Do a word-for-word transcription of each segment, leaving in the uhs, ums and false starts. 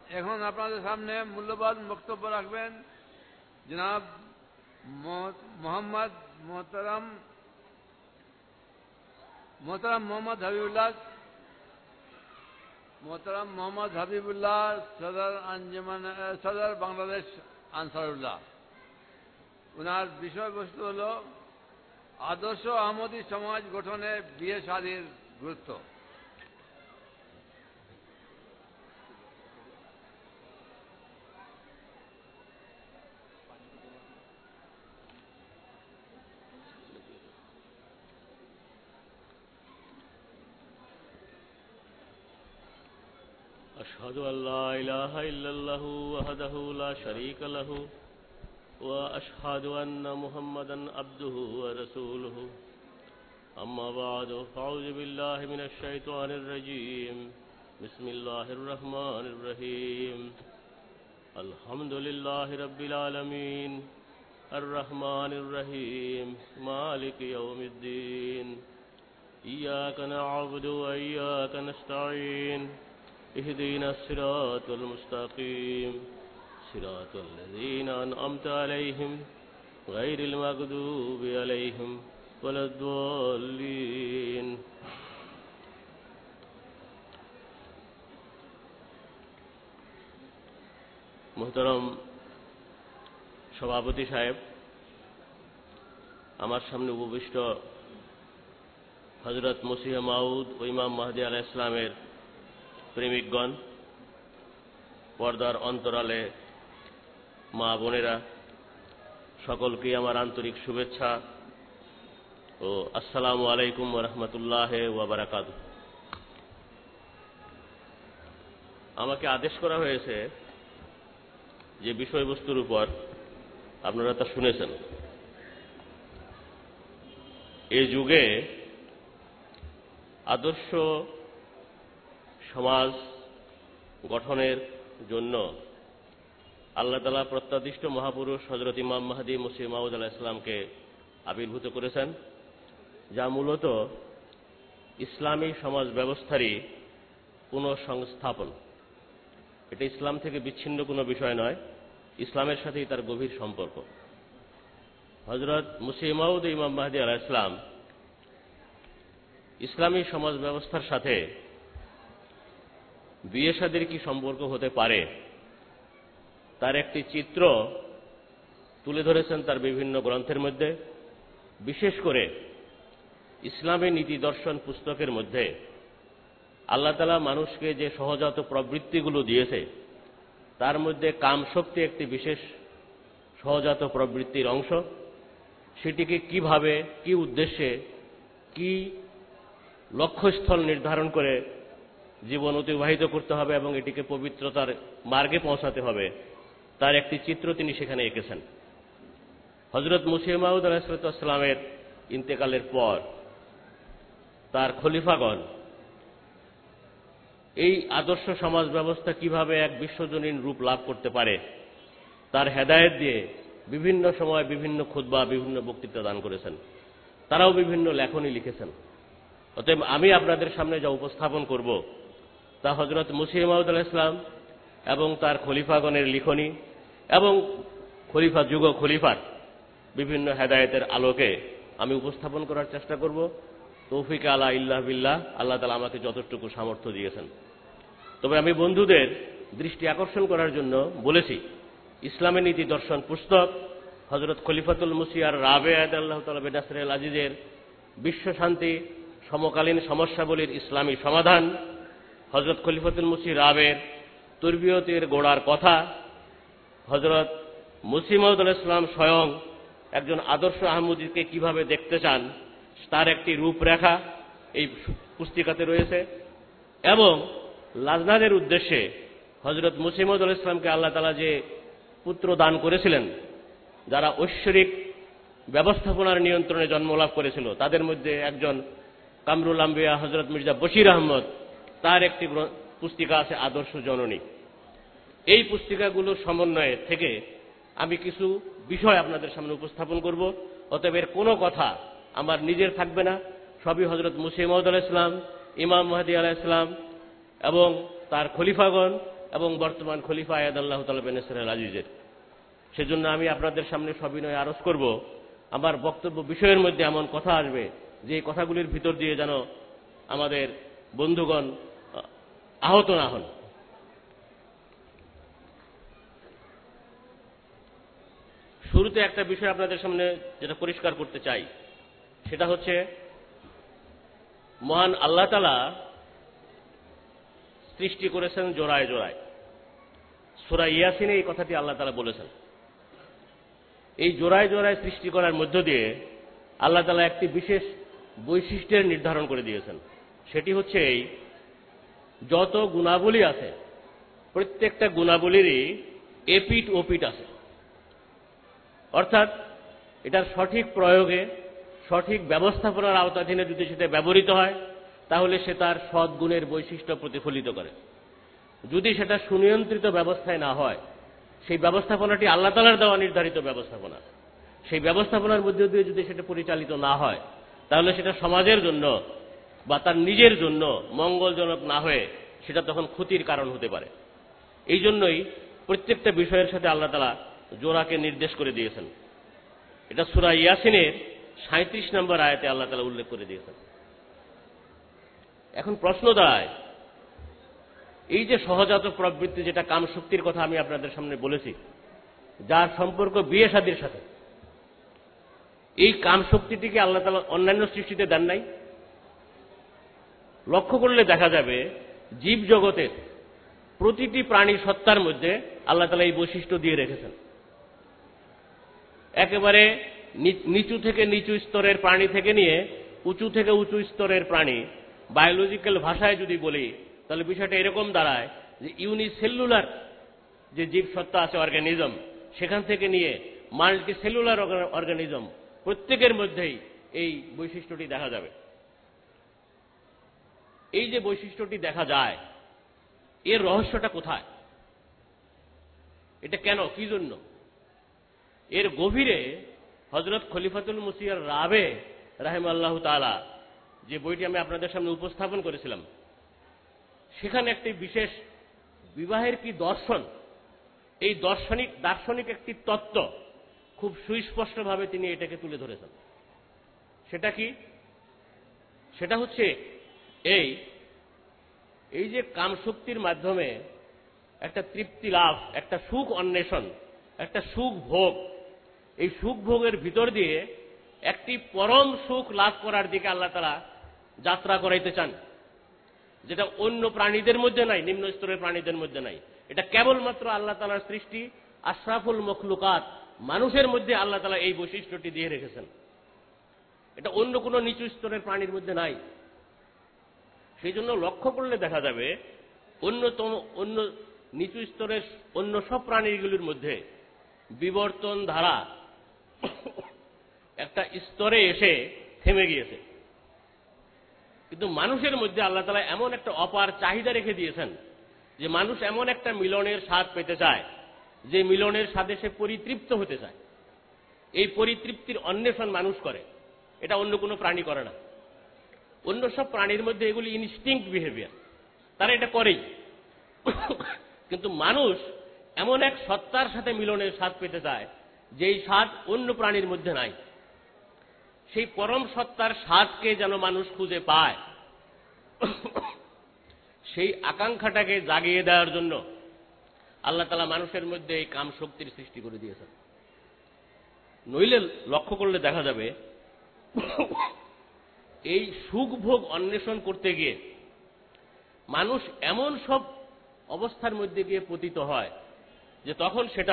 এখন আপনাদের সামনে মূল্যবান বক্তব্য রাখবেন জনাব মোহাম্মদ মোহতারাম মোহতারাম মোহাম্মদ হাবিবুল্লাহ মোহতারাম মোহাম্মদ হাবিবুল্লাহ সদর আঞ্জুমান সদর বাংলাদেশ আনসারুল্লাহ। ওনার বিষয়বস্তু হল আদর্শ আহমদী সমাজ গঠনে বিয়ে শাদীর গুরুত্ব। أشهد أن لا إله إلا الله وحده لا شريك له وأشهد أن محمدا عبده ورسوله أما بعد فأعوذ بالله من الشيطان الرجيم بسم الله الرحمن الرحيم الحمد لله رب العالمين الرحمن الرحيم مالك يوم الدين إياك نعبد وإياك نستعين اهدنا الصراط المستقيم صراط الذين أنعمت عليهم غير المغضوب عليهم ولا الضالين محترم সভাপতি সাহেব, আমার সামনে উপবিষ্ট হযরত মসিহ মাউদ ও ইমাম মাহদী আলাইহিস সালামের প্রেমিকগণ, পর্দার অন্তরালে মা বোনেরা, সকলকে আমার আন্তরিক শুভেচ্ছা ও আসসালামু আলাইকুম ওয়া রাহমাতুল্লাহি ওয়া বারাকাতুহু। আমাকে আদেশ করা হয়েছে যে বিষয়বস্তুর উপর আপনারা তা শুনেছেন। এই যুগে আদর্শ সমাজ গঠনের জন্য আল্লাহ তাআলা প্রত্যাদিষ্ট মহাপুরুষ হযরত ইমাম মাহদী মসিহ মাউদ আলাইহিস সালামকে আবির্ভূত করেছেন, যা মূলত ইসলামী সমাজ ব্যবস্থারই পুনঃসংস্থাপন। এটা ইসলাম থেকে বিচ্ছিন্ন কোনো বিষয় নয়, ইসলামের সাথেই তার গভীর সম্পর্ক। হযরত মসিহ মাউদ ইমাম মাহদী আলাইহিস সালাম ইসলামী সমাজ ব্যবস্থার সাথে বিয়ে শাদীর কি সম্পর্ক হতে পারে তার একটি চিত্র তুলে ধরেছেন তার বিভিন্ন গ্রন্থের মধ্যে। বিশেষ করে ইসলামী নীতি দর্শন পুস্তকের মধ্যে আল্লাহ তাআলা মানুষকে যে সহজাত প্রবৃত্তিগুলো দিয়েছে তার মধ্যে কাম শক্তি একটি বিশেষ সহজাত প্রবৃত্তির অংশ। সেটিকে কিভাবে, কি উদ্দেশ্যে, কি লক্ষ্যস্থল নির্ধারণ করে জীবন অতিবাহিত করতে হবে এবং এটিকে পবিত্রতার মার্গে পৌঁছাতে হবে তার একটি চিত্র তিনি সেখানে এঁকেছেন। হযরত মসিহ মাউদ আলাইহিস সালামের ইন্তেকালের পর তার খলিফাগণ এই আদর্শ সমাজ ব্যবস্থা কিভাবে এক বিশ্বজনীন রূপ লাভ করতে পারে তার হেদায়েত দিয়ে বিভিন্ন সময় বিভিন্ন খুতবা, বিভিন্ন বক্তৃতা দান করেছেন। তারাও বিভিন্ন লেখনী লিখেছেন। অতএব আমি আপনাদের সামনে যা উপস্থাপন করব তা হযরত মসিহ মাউদ আলাইহিস সালাম এবং তার খলিফাগণের লিখনী এবং খলিফা যুগ খলিফার বিভিন্ন হেদায়েতের আলোকে আমি উপস্থাপন করার চেষ্টা করব। তৌফিক আলা ইল্লাহ বিল্লাহ, আল্লাহ তাআলা আমাকে যতটুকু সামর্থ্য দিয়েছেন। তবে আমি বন্ধুদের দৃষ্টি আকর্ষণ করার জন্য বলেছি, ইসলামী নীতি দর্শন পুস্তক হযরত খলিফাতুল মসিহ আর রাবেয়া রাদিয়াল্লাহু তাআলা বিনাসরিল আজিজের বিশ্ব শান্তি সমকালীন সমস্যাবলীর ইসলামী সমাধান, হযরত খলিফাতুল মসিহ রাবের তরবিয়তের গোড়ার কথা, হযরত মসিহ মাউদ আলাইহিস সালাম স্বয়ং একজন আদর্শ আহমদীকে কিভাবে দেখতে চান তার একটি রূপরেখা এই পুস্তিকাতে রয়েছে। এবং লাজনাদের উদ্দেশ্যে হযরত মসিহ মাউদ আলাইহিস সালামকে আল্লাহ তাআলা যে পুত্র দান করেছিলেন, যারা ঐশ্বরিক ব্যবস্থাপনার নিয়ন্ত্রণে জন্মলাভ করেছিল, তাদের মধ্যে একজন কামরুল আম্বিয়া হযরত মির্জা বশির আহমদ, তার একটি পুস্তিকা আছে আদর্শ জননী। এই পুস্তিকাগুলোর সমন্বয়ে থেকে আমি কিছু বিষয় আপনাদের সামনে উপস্থাপন করব। অতএব এর কোনো কথা আমার নিজের থাকবে না, সবই হযরত মসিহ মাউদ আলাইহিস সালাম, ইমাম মাহদী আলাইহিস সালাম এবং তার খলিফাগণ এবং বর্তমান খলিফা আয়াদাল্লাহু তাআলা বিন নাসির আল আজিজের। সেজন্য আমি আপনাদের সামনে সবিনয়ে আরজ করব, আমার বক্তব্য বিষয়ের মধ্যে এমন কথা আসবে যে কথাগুলির ভিতর দিয়ে যেন আমাদের বন্ধুগণ আহত না হন। শুরুতে একটা বিষয় আপনাদের সামনে যেটা পরিষ্কার করতে চাই, সেটা হচ্ছে মহান আল্লাহ তাআলা সৃষ্টি করেছেন জোড়ায় জোড়ায়। সূরা ইয়াসিনে এই কথাটি আল্লাহ তাআলা বলেছেন। এই জোড়ায় জোড়ায় সৃষ্টি করার মধ্য দিয়ে আল্লাহ তাআলা একটি বিশেষ বৈশিষ্ট্যের নির্ধারণ করে দিয়েছেন। সেটি হচ্ছে এই, যত গুণাবলী আছে প্রত্যেকটা গুণাবলীরই এপিট ওপিট আছে। অর্থাৎ এটার সঠিক প্রয়োগে, সঠিক ব্যবস্থাপনার আওতাধীনে যদি সেটা ব্যবহৃত হয় তাহলে সে তার সদ্গুণের বৈশিষ্ট্য প্রতিফলিত করে। যদি সেটা সুনিয়ন্ত্রিত ব্যবস্থায় না হয়, সেই ব্যবস্থাপনাটি আল্লাহ তাআলার দেওয়া নির্ধারিত ব্যবস্থাপনা, সেই ব্যবস্থাপনার মধ্যে দিয়ে যদি সেটা পরিচালিত না হয় তাহলে সেটা সমাজের জন্য বা তার নিজের জন্য মঙ্গলজনক না হয়ে সেটা তখন ক্ষতির কারণ হতে পারে। এই জন্যই প্রত্যেকটা বিষয়ের সাথে আল্লাহ তাআলা জোড়াকে নির্দেশ করে দিয়েছেন। এটা সূরা ইয়াসিনের সাঁত্রিশ নম্বর আয়াতে আল্লাহ তাআলা উল্লেখ করে দিয়েছেন। এখন প্রশ্ন দাঁড়ায়, এই যে সহজাত প্রবৃত্তি, যেটা কাম শক্তির কথা আমি আপনাদের সামনে বলেছি, যার সম্পর্ক বিয়ে শাদীর সাথে, এই কাম শক্তিটিকে আল্লাহ তাআলা অন্যান্য সৃষ্টিতে দেন নাই? লক্ষ্য করলে দেখা যাবে জীব জগতের প্রতিটি প্রাণী সত্তার মধ্যে আল্লাহ তাআলা এই বৈশিষ্ট্য দিয়ে রেখেছেন। একেবারে নিচু থেকে নিচু স্তরের প্রাণী থেকে নিয়ে উঁচু থেকে উঁচু স্তরের প্রাণী, বায়োলজিক্যাল ভাষায় যদি বলি তাহলে বিষয়টা এরকম দাঁড়ায় যে ইউনিসেলুলার যে জীব সত্তা আছে, অর্গানিজম, সেখান থেকে নিয়ে মাল্টি সেলুলার অর্গানিজম, প্রত্যেকের মধ্যেই এই বৈশিষ্ট্যটি দেখা যাবে। এই যে বৈশিষ্ট্যটি দেখা যায়, এর রহস্যটা কোথায়? এটা কেন, কি জন্য? এর গভীরে হযরত খলিফাতুল মুসিহ রাবে রাহিমাহুল্লাহ তাআলা যে বইটি আমি আপনাদের সামনে উপস্থাপন করেছিলাম, সেখানে একটি বিশেষ বিবাহের কি দর্শন, এই দার্শনিক দার্শনিক একটি তত্ত্ব খুব সুস্পষ্টভাবে তিনি এটাকে তুলে ধরেছেন। সেটা কি? সেটা হচ্ছে এই এই যে কামশক্তির মাধ্যমে একটা তৃপ্তি লাভ, একটা সুখ অন্বেষণ, একটা সুখ ভোগ, এই সুখ ভোগের ভিতর দিয়ে একটি পরম সুখ লাভ করার দিকে আল্লাহ তাআলা যাত্রা করাইতে চান, যেটা অন্য প্রাণীদের মধ্যে নাই, নিম্ন স্তরের প্রাণীদের মধ্যে নাই। এটা কেবলমাত্র আল্লাহ তাআলার সৃষ্টি আশরাফুল মখলুকাত মানুষের মধ্যে আল্লাহ তাআলা এই বৈশিষ্ট্যটি দিয়ে রেখেছেন। এটা অন্য কোনো নিচু স্তরের প্রাণীর মধ্যে নাই। সেই জন্য লক্ষ্য করলে দেখা যাবে অন্যতম অন্য নিচু স্তরের অন্য সব প্রাণীগুলির মধ্যে বিবর্তন ধারা একটা স্তরে এসে থেমে গিয়েছে, কিন্তু মানুষের মধ্যে আল্লাহ তাআলা এমন একটা অপার চাহিদা রেখে দিয়েছেন যে মানুষ এমন একটা মিলনের স্বাদ পেতে চায়, যে মিলনের স্বাদে সে পরিতৃপ্ত হতে চায়। এই পরিতৃপ্তির অন্বেষণ মানুষ করে, এটা অন্য কোনো প্রাণী করে না। অন্য সব প্রাণীর মধ্যে এগুলি ইনস্টিংক্ট বিহেভিয়ার, তারা এটা করেই। কিন্তু মানুষ এমন এক সত্তার সাথে মিলনের স্বাদ পেতে চায় যেই স্বাদ অন্য প্রাণীর মধ্যে নাই। সেই পরম সত্তার স্বাদকে যেন মানুষ খুঁজে পায়, সেই আকাঙ্ক্ষাটাকে জাগিয়ে দেওয়ার জন্য আল্লাহ তাআলা মানুষের মধ্যে এই কাম শক্তির সৃষ্টি করে দিয়েছেন। নইলে লক্ষ্য করলে দেখা যাবে এই সুখ ভোগ অন্বেষণ করতে গিয়ে মানুষ এমন সব অবস্থার মধ্যে গিয়ে পতিত হয় যে তখন সেটা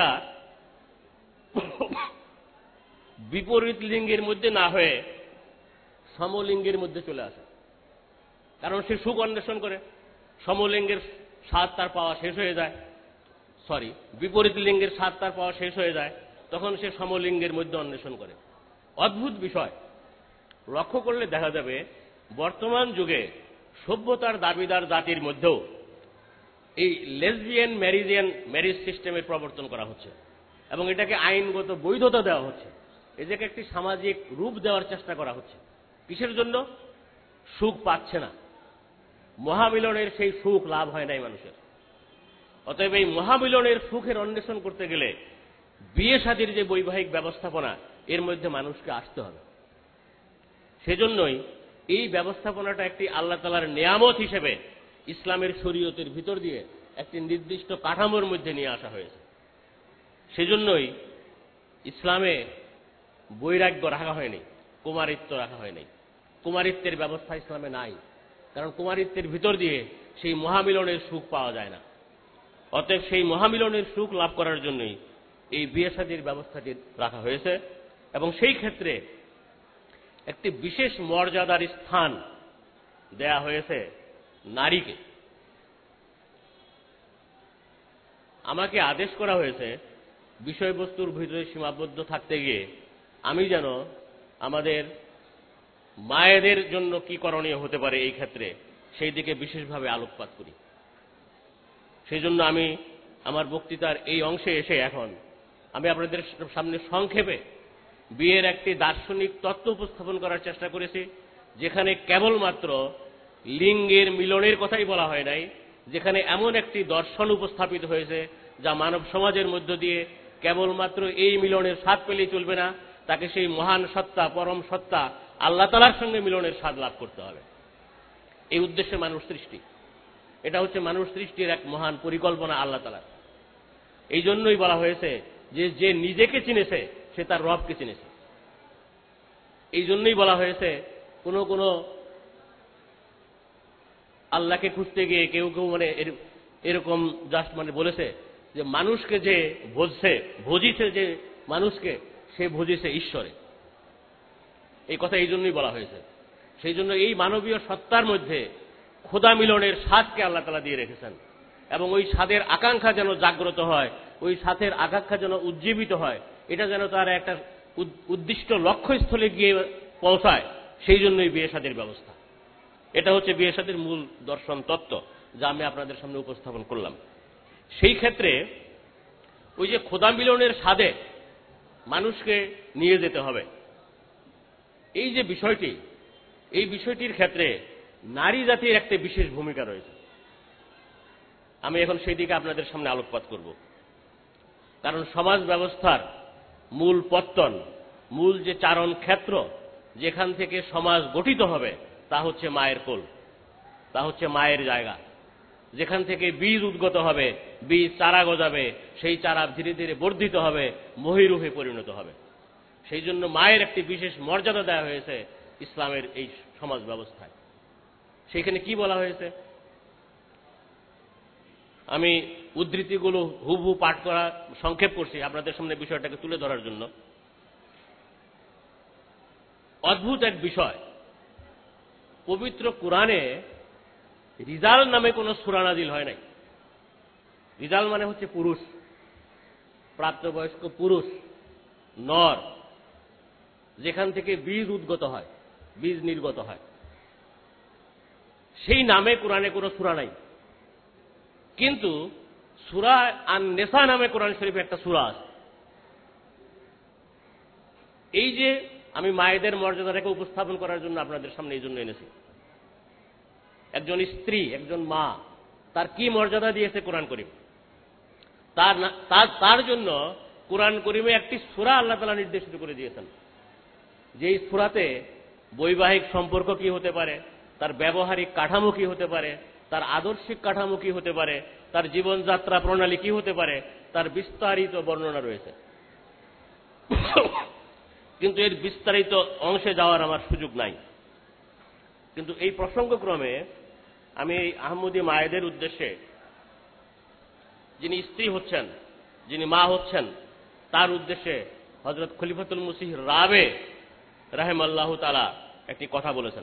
বিপরীত লিঙ্গের মধ্যে না হয়ে সমলিঙ্গের মধ্যে চলে আসে। কারণ সে সুখ অন্বেষণ করে, সমলিঙ্গের স্বাদ তার পাওয়া শেষ হয়ে যায়, সরি বিপরীত লিঙ্গের স্বাদ তার পাওয়া শেষ হয়ে যায়, তখন সে সমলিঙ্গের মধ্যে অন্বেষণ করে। অদ্ভুত বিষয়। লক্ষ্য করলে দেখা যাবে বর্তমান যুগে সভ্যতার দাবিদার জাতির মধ্যেও এই লেসবিয়ান ম্যারিজিয়ান ম্যারিজ সিস্টেমের প্রবর্তন করা হচ্ছে এবং এটাকে আইনগত বৈধতা দেওয়া হচ্ছে। এটাকে একটি সামাজিক রূপ দেওয়ার চেষ্টা করা হচ্ছে। কিসের জন্য? সুখ পাচ্ছে না, মহামিলনের সেই সুখ লাভ হয় নাই মানুষের। অতএব এই মহামিলনের সুখের অন্বেষণ করতে গেলে বিয়ে শাদীর যে বৈবাহিক ব্যবস্থাপনা, এর মধ্যে মানুষকে আসতে হবে। সেজন্যই এই ব্যবস্থাপনাটা একটি আল্লাহ তাআলার নিয়ামত হিসেবে ইসলামের শরীয়তের ভিতর দিয়ে একটি নির্দিষ্ট কাঠামোর মধ্যে নিয়ে আসা হয়েছে। সেজন্যই ইসলামে বৈরাগ্য রাখা হয়নি, কুমারিত্ব রাখা হয়নি। কুমারিত্বের ব্যবস্থা ইসলামে নাই, কারণ কুমারিত্বের ভিতর দিয়ে সেই মহামিলনের সুখ পাওয়া যায় না। অতএব সেই মহামিলনের সুখ লাভ করার জন্যই এই বিয়ে শাদীর ব্যবস্থাটি রাখা হয়েছে, এবং সেই ক্ষেত্রে একটি বিশেষ মর্যাদার স্থান দেয়া হয়েছে নারীকে। আমাকে আদেশ করা হয়েছে বিষয়বস্তুর ভিতরে সীমাবদ্ধ থাকতে গিয়ে আমি যেন আমাদের মায়েদের জন্য কি করণীয় হতে পারে এই ক্ষেত্রে সেই দিকে বিশেষভাবে আলোকপাত করি। সেই জন্য আমি আমার বক্তৃতার এই অংশে এসে এখন আমি আপনাদের সামনে সংক্ষেপে বিয়ের একটি দার্শনিক তত্ত্ব উপস্থাপন করার চেষ্টা করেছি, যেখানে কেবলমাত্র লিঙ্গের মিলনের কথাই বলা হয় নাই, যেখানে এমন একটি দর্শন উপস্থাপিত হয়েছে যা মানব সমাজের মধ্য দিয়ে কেবলমাত্র এই মিলনের স্বাদ পেলেই চলবে না, তাকে সেই মহান সত্তা, পরম সত্তা আল্লাহ তাআলার সঙ্গে মিলনের স্বাদ লাভ করতে হবে। এই উদ্দেশ্যে মানুষ সৃষ্টি, এটা হচ্ছে মানুষ সৃষ্টির এক মহান পরিকল্পনা আল্লাহ তাআলার। এই জন্যই বলা হয়েছে যে যে নিজেকে চিনেছে সে তার রবকে চিনেছে। এই জন্যই বলা হয়েছে কোনো কোনো আল্লাহকে খুঁজতে গিয়ে কেউ কেউ মানে এরকম জাস্ট মানে বলেছে যে মানুষকে যে ভজছে ভজিছে যে মানুষকে সে ভজিছে ঈশ্বরে। এই কথা এই জন্যই বলা হয়েছে। সেই জন্য এই মানবীয় সত্তার মধ্যে খোদা মিলনের স্বাদকে আল্লাহ তাআলা দিয়ে রেখেছেন, এবং ওই স্বাদের আকাঙ্ক্ষা যেন জাগ্রত হয়, ওই স্বাদের আকাঙ্ক্ষা যেন উজ্জীবিত হয়, এটা যেন তার একটা উদ্দিষ্ট লক্ষ্যস্থলে গিয়ে পৌঁছায়, সেই জন্যই বিয়ে শাদীর ব্যবস্থা। এটা হচ্ছে বিয়ে শাদীর মূল দর্শন তত্ত্ব, যা আমি আপনাদের সামনে উপস্থাপন করলাম। সেই ক্ষেত্রে ওই যে খোদা মিলনের স্বাদে মানুষকে নিয়ে যেতে হবে, এই যে বিষয়টি, এই বিষয়টির ক্ষেত্রে নারী জাতির একটা বিশেষ ভূমিকা রয়েছে। আমি এখন সেই দিকে আপনাদের সামনে আলোকপাত করব। কারণ সমাজ ব্যবস্থার মূল পত্তন, মূল যে চারণ ক্ষেত্র যেখান থেকে সমাজ গঠিত হবে, তা হচ্ছে মায়ের কোল, তা হচ্ছে মায়ের জায়গা। যেখান থেকে বীজ উদ্গত হবে, বীজ চারা গজাবে, সেই চারা ধীরে ধীরে বর্ধিত হবে, মহিরুহে পরিণত হবে। সেই জন্য মায়ের একটি বিশেষ মর্যাদা দেওয়া হয়েছে ইসলামের এই সমাজ ব্যবস্থায়। সেখানে কি বলা হয়েছে আমি উদ্ধৃতিগুলো হুবহু পাঠ করা সংক্ষেপ করছি আপনাদের সামনে বিষয়টাকে তুলে ধরার জন্য। অদ্ভুত এক বিষয়, পবিত্র কোরআনে রিজাল নামে কোনো সূরা নাজিল হয় নাই। রিজাল মানে হচ্ছে পুরুষ, প্রাপ্তবয়স্ক পুরুষ, নর, যেখান থেকে বীজ উদ্গত হয়, বীজ নির্গত হয়, সেই নামে কোরআনে কোনো সূরা নাই। কিন্তু সূরা আন-নিসা নামে কোরআন শরীফে একটা সূরা আছে। এই যে আমি মায়েদের মর্যাদাটাকে উপস্থাপন করার জন্য আপনাদের সামনে এই জন্য এনেছি। একজন স্ত্রী, একজন মা, তার কি মর্যাদা দিয়েছে কোরআন করিম, তার তার জন্য কোরআন করিমে একটি সূরা আল্লাহ তাআলা নির্দেশিত করে দিয়েছেন, যেই সূরাতে বৈবাহিক সম্পর্ক কি হতে পারে, তার ব্যবহারিক কাঠামো কি হতে পারে, তার আদর্শিক কাঠামো কি হতে পারে, তার জীবনযাত্রা প্রণালী কি হতে পারে, তার বিস্তারিত বর্ণনা রয়েছে। কিন্তু এর বিস্তারিত অংশে যাওয়ার আমার সুযোগ নাই। কিন্তু এই প্রসঙ্গক্রমে আমি এই আহমদী মায়েদের উদ্দেশ্যে, যিনি স্ত্রী হচ্ছেন, যিনি মা হচ্ছেন, তার উদ্দেশ্যে হযরত খলিফাতুল মসিহ রাবে রাহিমাহুল্লাহ তাআলা একটি কথা বলেছেন।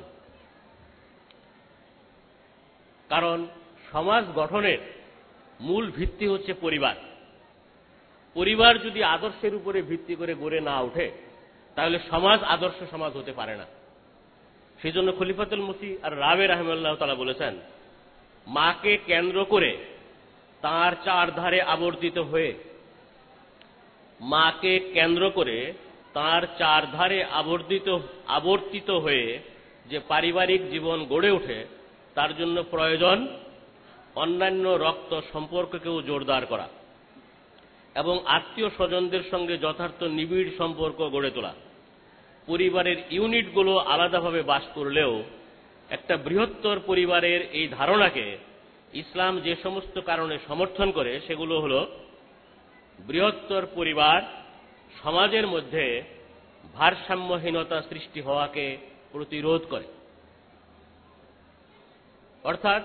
কারণ সমাজ গঠনের মূল ভিত্তি হচ্ছে পরিবার। পরিবার যদি আদর্শের উপরে ভিত্তি করে গড়ে না ওঠে, তাহলে সমাজ আদর্শ সমাজ হতে পারে না। সেই জন্য খলিফাতুল মসিহ আর রাবে রাহিমাহুল্লাহ তাআলা বলেছেন, মাকে কেন্দ্র করে তার চারধারে আবর্তিত হয়ে, মাকে কেন্দ্র করে তার চারধারে আবর্তিত আবর্তিত হয়ে যে পারিবারিক জীবন গড়ে ওঠে, তার জন্য প্রয়োজন অন্যান্য রক্ত সম্পর্ককেও জোরদার করা এবং আত্মীয় স্বজনদের সঙ্গে যথার্থ নিবিড় সম্পর্ক গড়ে তোলা। পরিবারের ইউনিটগুলো আলাদাভাবে বাস করলেও একটা বৃহত্তর পরিবারের এই ধারণাকে ইসলাম যে সমস্ত কারণে সমর্থন করে সেগুলো হলো বৃহত্তর পরিবার সমাজের মধ্যে ভারসাম্যহীনতা সৃষ্টি হওয়াকে প্রতিরোধ করে। অর্থাৎ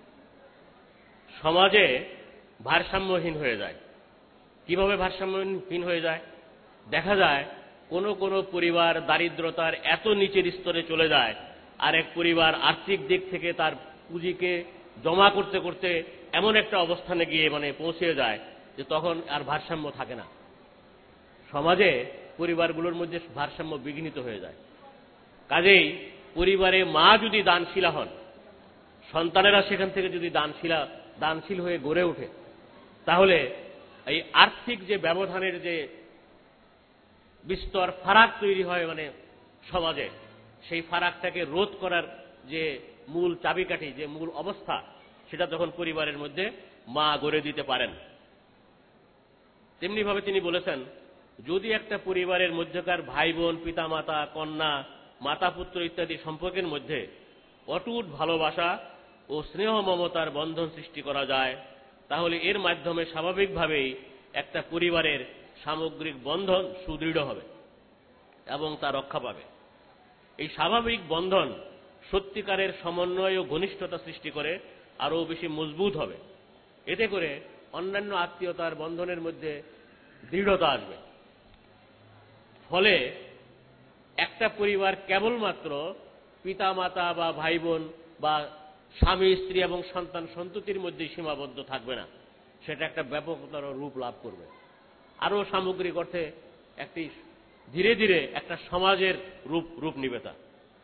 সমাজে ভারসাম্যহীন হয়ে যায়। কিভাবে ভারসাম্যহীন হয়ে যায়? দেখা যায় কোনো কোনো পরিবার দারিদ্রতার এত নিচের স্তরে চলে যায়, আর এক পরিবার আর্থিক দিক থেকে তার পুঁজিকে জমা করতে করতে এমন একটা অবস্থানে গিয়ে মানে পৌঁছে যায় যে তখন আর ভারসাম্য থাকে না। সমাজে পরিবারগুলোর মধ্যে ভারসাম্য বিঘ্নিত হয়ে যায়। কাজেই পরিবারে মা যদি দানশীলা হন, সন্তানেরা সেখান থেকে যদি দানশীলা দানশীল হয়ে গড়ে ওঠে, তাহলে এই আর্থিক যে ব্যবধানের যে বিস্তর ফারাক তৈরি হয় মানে সমাজে, সেই ফারাকটাকে রোধ করার যে মূল চাবিকাঠি, যে মূল অবস্থা, সেটা তখন পরিবারের মধ্যে মা গড়ে দিতে পারেন। তেমনিভাবে তিনি বলেছেন, যদি একটা পরিবারের মধ্যকার ভাই বোন, পিতা মাতা, কন্যা, মাতা পুত্র ইত্যাদি সম্পর্কের মধ্যে অটুট ভালোবাসা ও স্নেহ মমতার বন্ধন সৃষ্টি করা যায়, তাহলে এর মাধ্যমে স্বাভাবিকভাবেই একটা পরিবারের সামগ্রিক বন্ধন সুদৃঢ় হবে এবং তা রক্ষা পাবে। এই স্বাভাবিক বন্ধন সত্যিকারের সমন্বয় ও ঘনিষ্ঠতা সৃষ্টি করে আরও বেশি মজবুত হবে। এতে করে অন্যান্য আত্মীয়তার বন্ধনের মধ্যে দৃঢ়তা আসবে। ফলে একটা পরিবার কেবলমাত্র পিতা মাতা বা ভাই বোন বা স্বামী স্ত্রী এবং সন্তান সন্ততির মধ্যে সীমাবদ্ধ থাকবে না, সেটা একটা ব্যাপকতর রূপ লাভ করবে। আরও সামগ্রিক অর্থে একটি ধীরে ধীরে একটা সমাজের রূপ রূপ নিবে তা।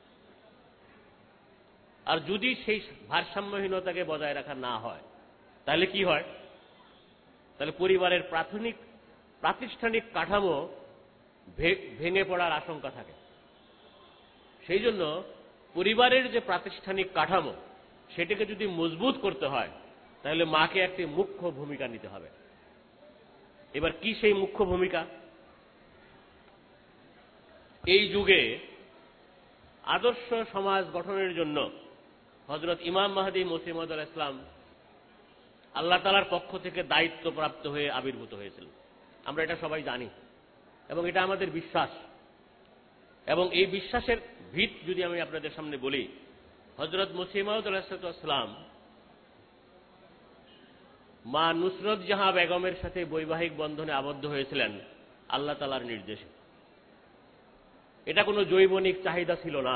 আর যদি সেই ভারসাম্যহীনতাকে বজায় রাখা না হয়, তাহলে কি হয়? তাহলে পরিবারের প্রাথমিক প্রাতিষ্ঠানিক কাঠামো ভেঙে পড়ার আশঙ্কা থাকে। সেই জন্য পরিবারের যে প্রাতিষ্ঠানিক কাঠামো, সেটাকে যদি মজবুত করতে হয়, তাহলে মাকে একটি মুখ্য ভূমিকা নিতে হবে। এবার কি সেই মুখ্য ভূমিকা? এই যুগে আদর্শ সমাজ গঠনের জন্য হযরত ইমাম মাহদী মসিহ মাউদ আলাইহিস সালাম আল্লাহ তাআলার পক্ষ থেকে দায়িত্বপ্রাপ্ত হয়ে আবির্ভূত হয়েছিলেন। আমরা এটা সবাই জানি এবং এটা আমাদের বিশ্বাস। এবং এই বিশ্বাসের ভিত যদি আমি আপনাদের সামনে বলি, হযরত মসিহ মাউদ আলাইহিস সালাম মা নুসরত জাহাঁ বেগমের সাথে বৈবাহিক বন্ধনে আবদ্ধ হয়েছিলেন আল্লাহ তাআলার নির্দেশে। এটা কোনো জৈবনিক চাহিদা ছিল না।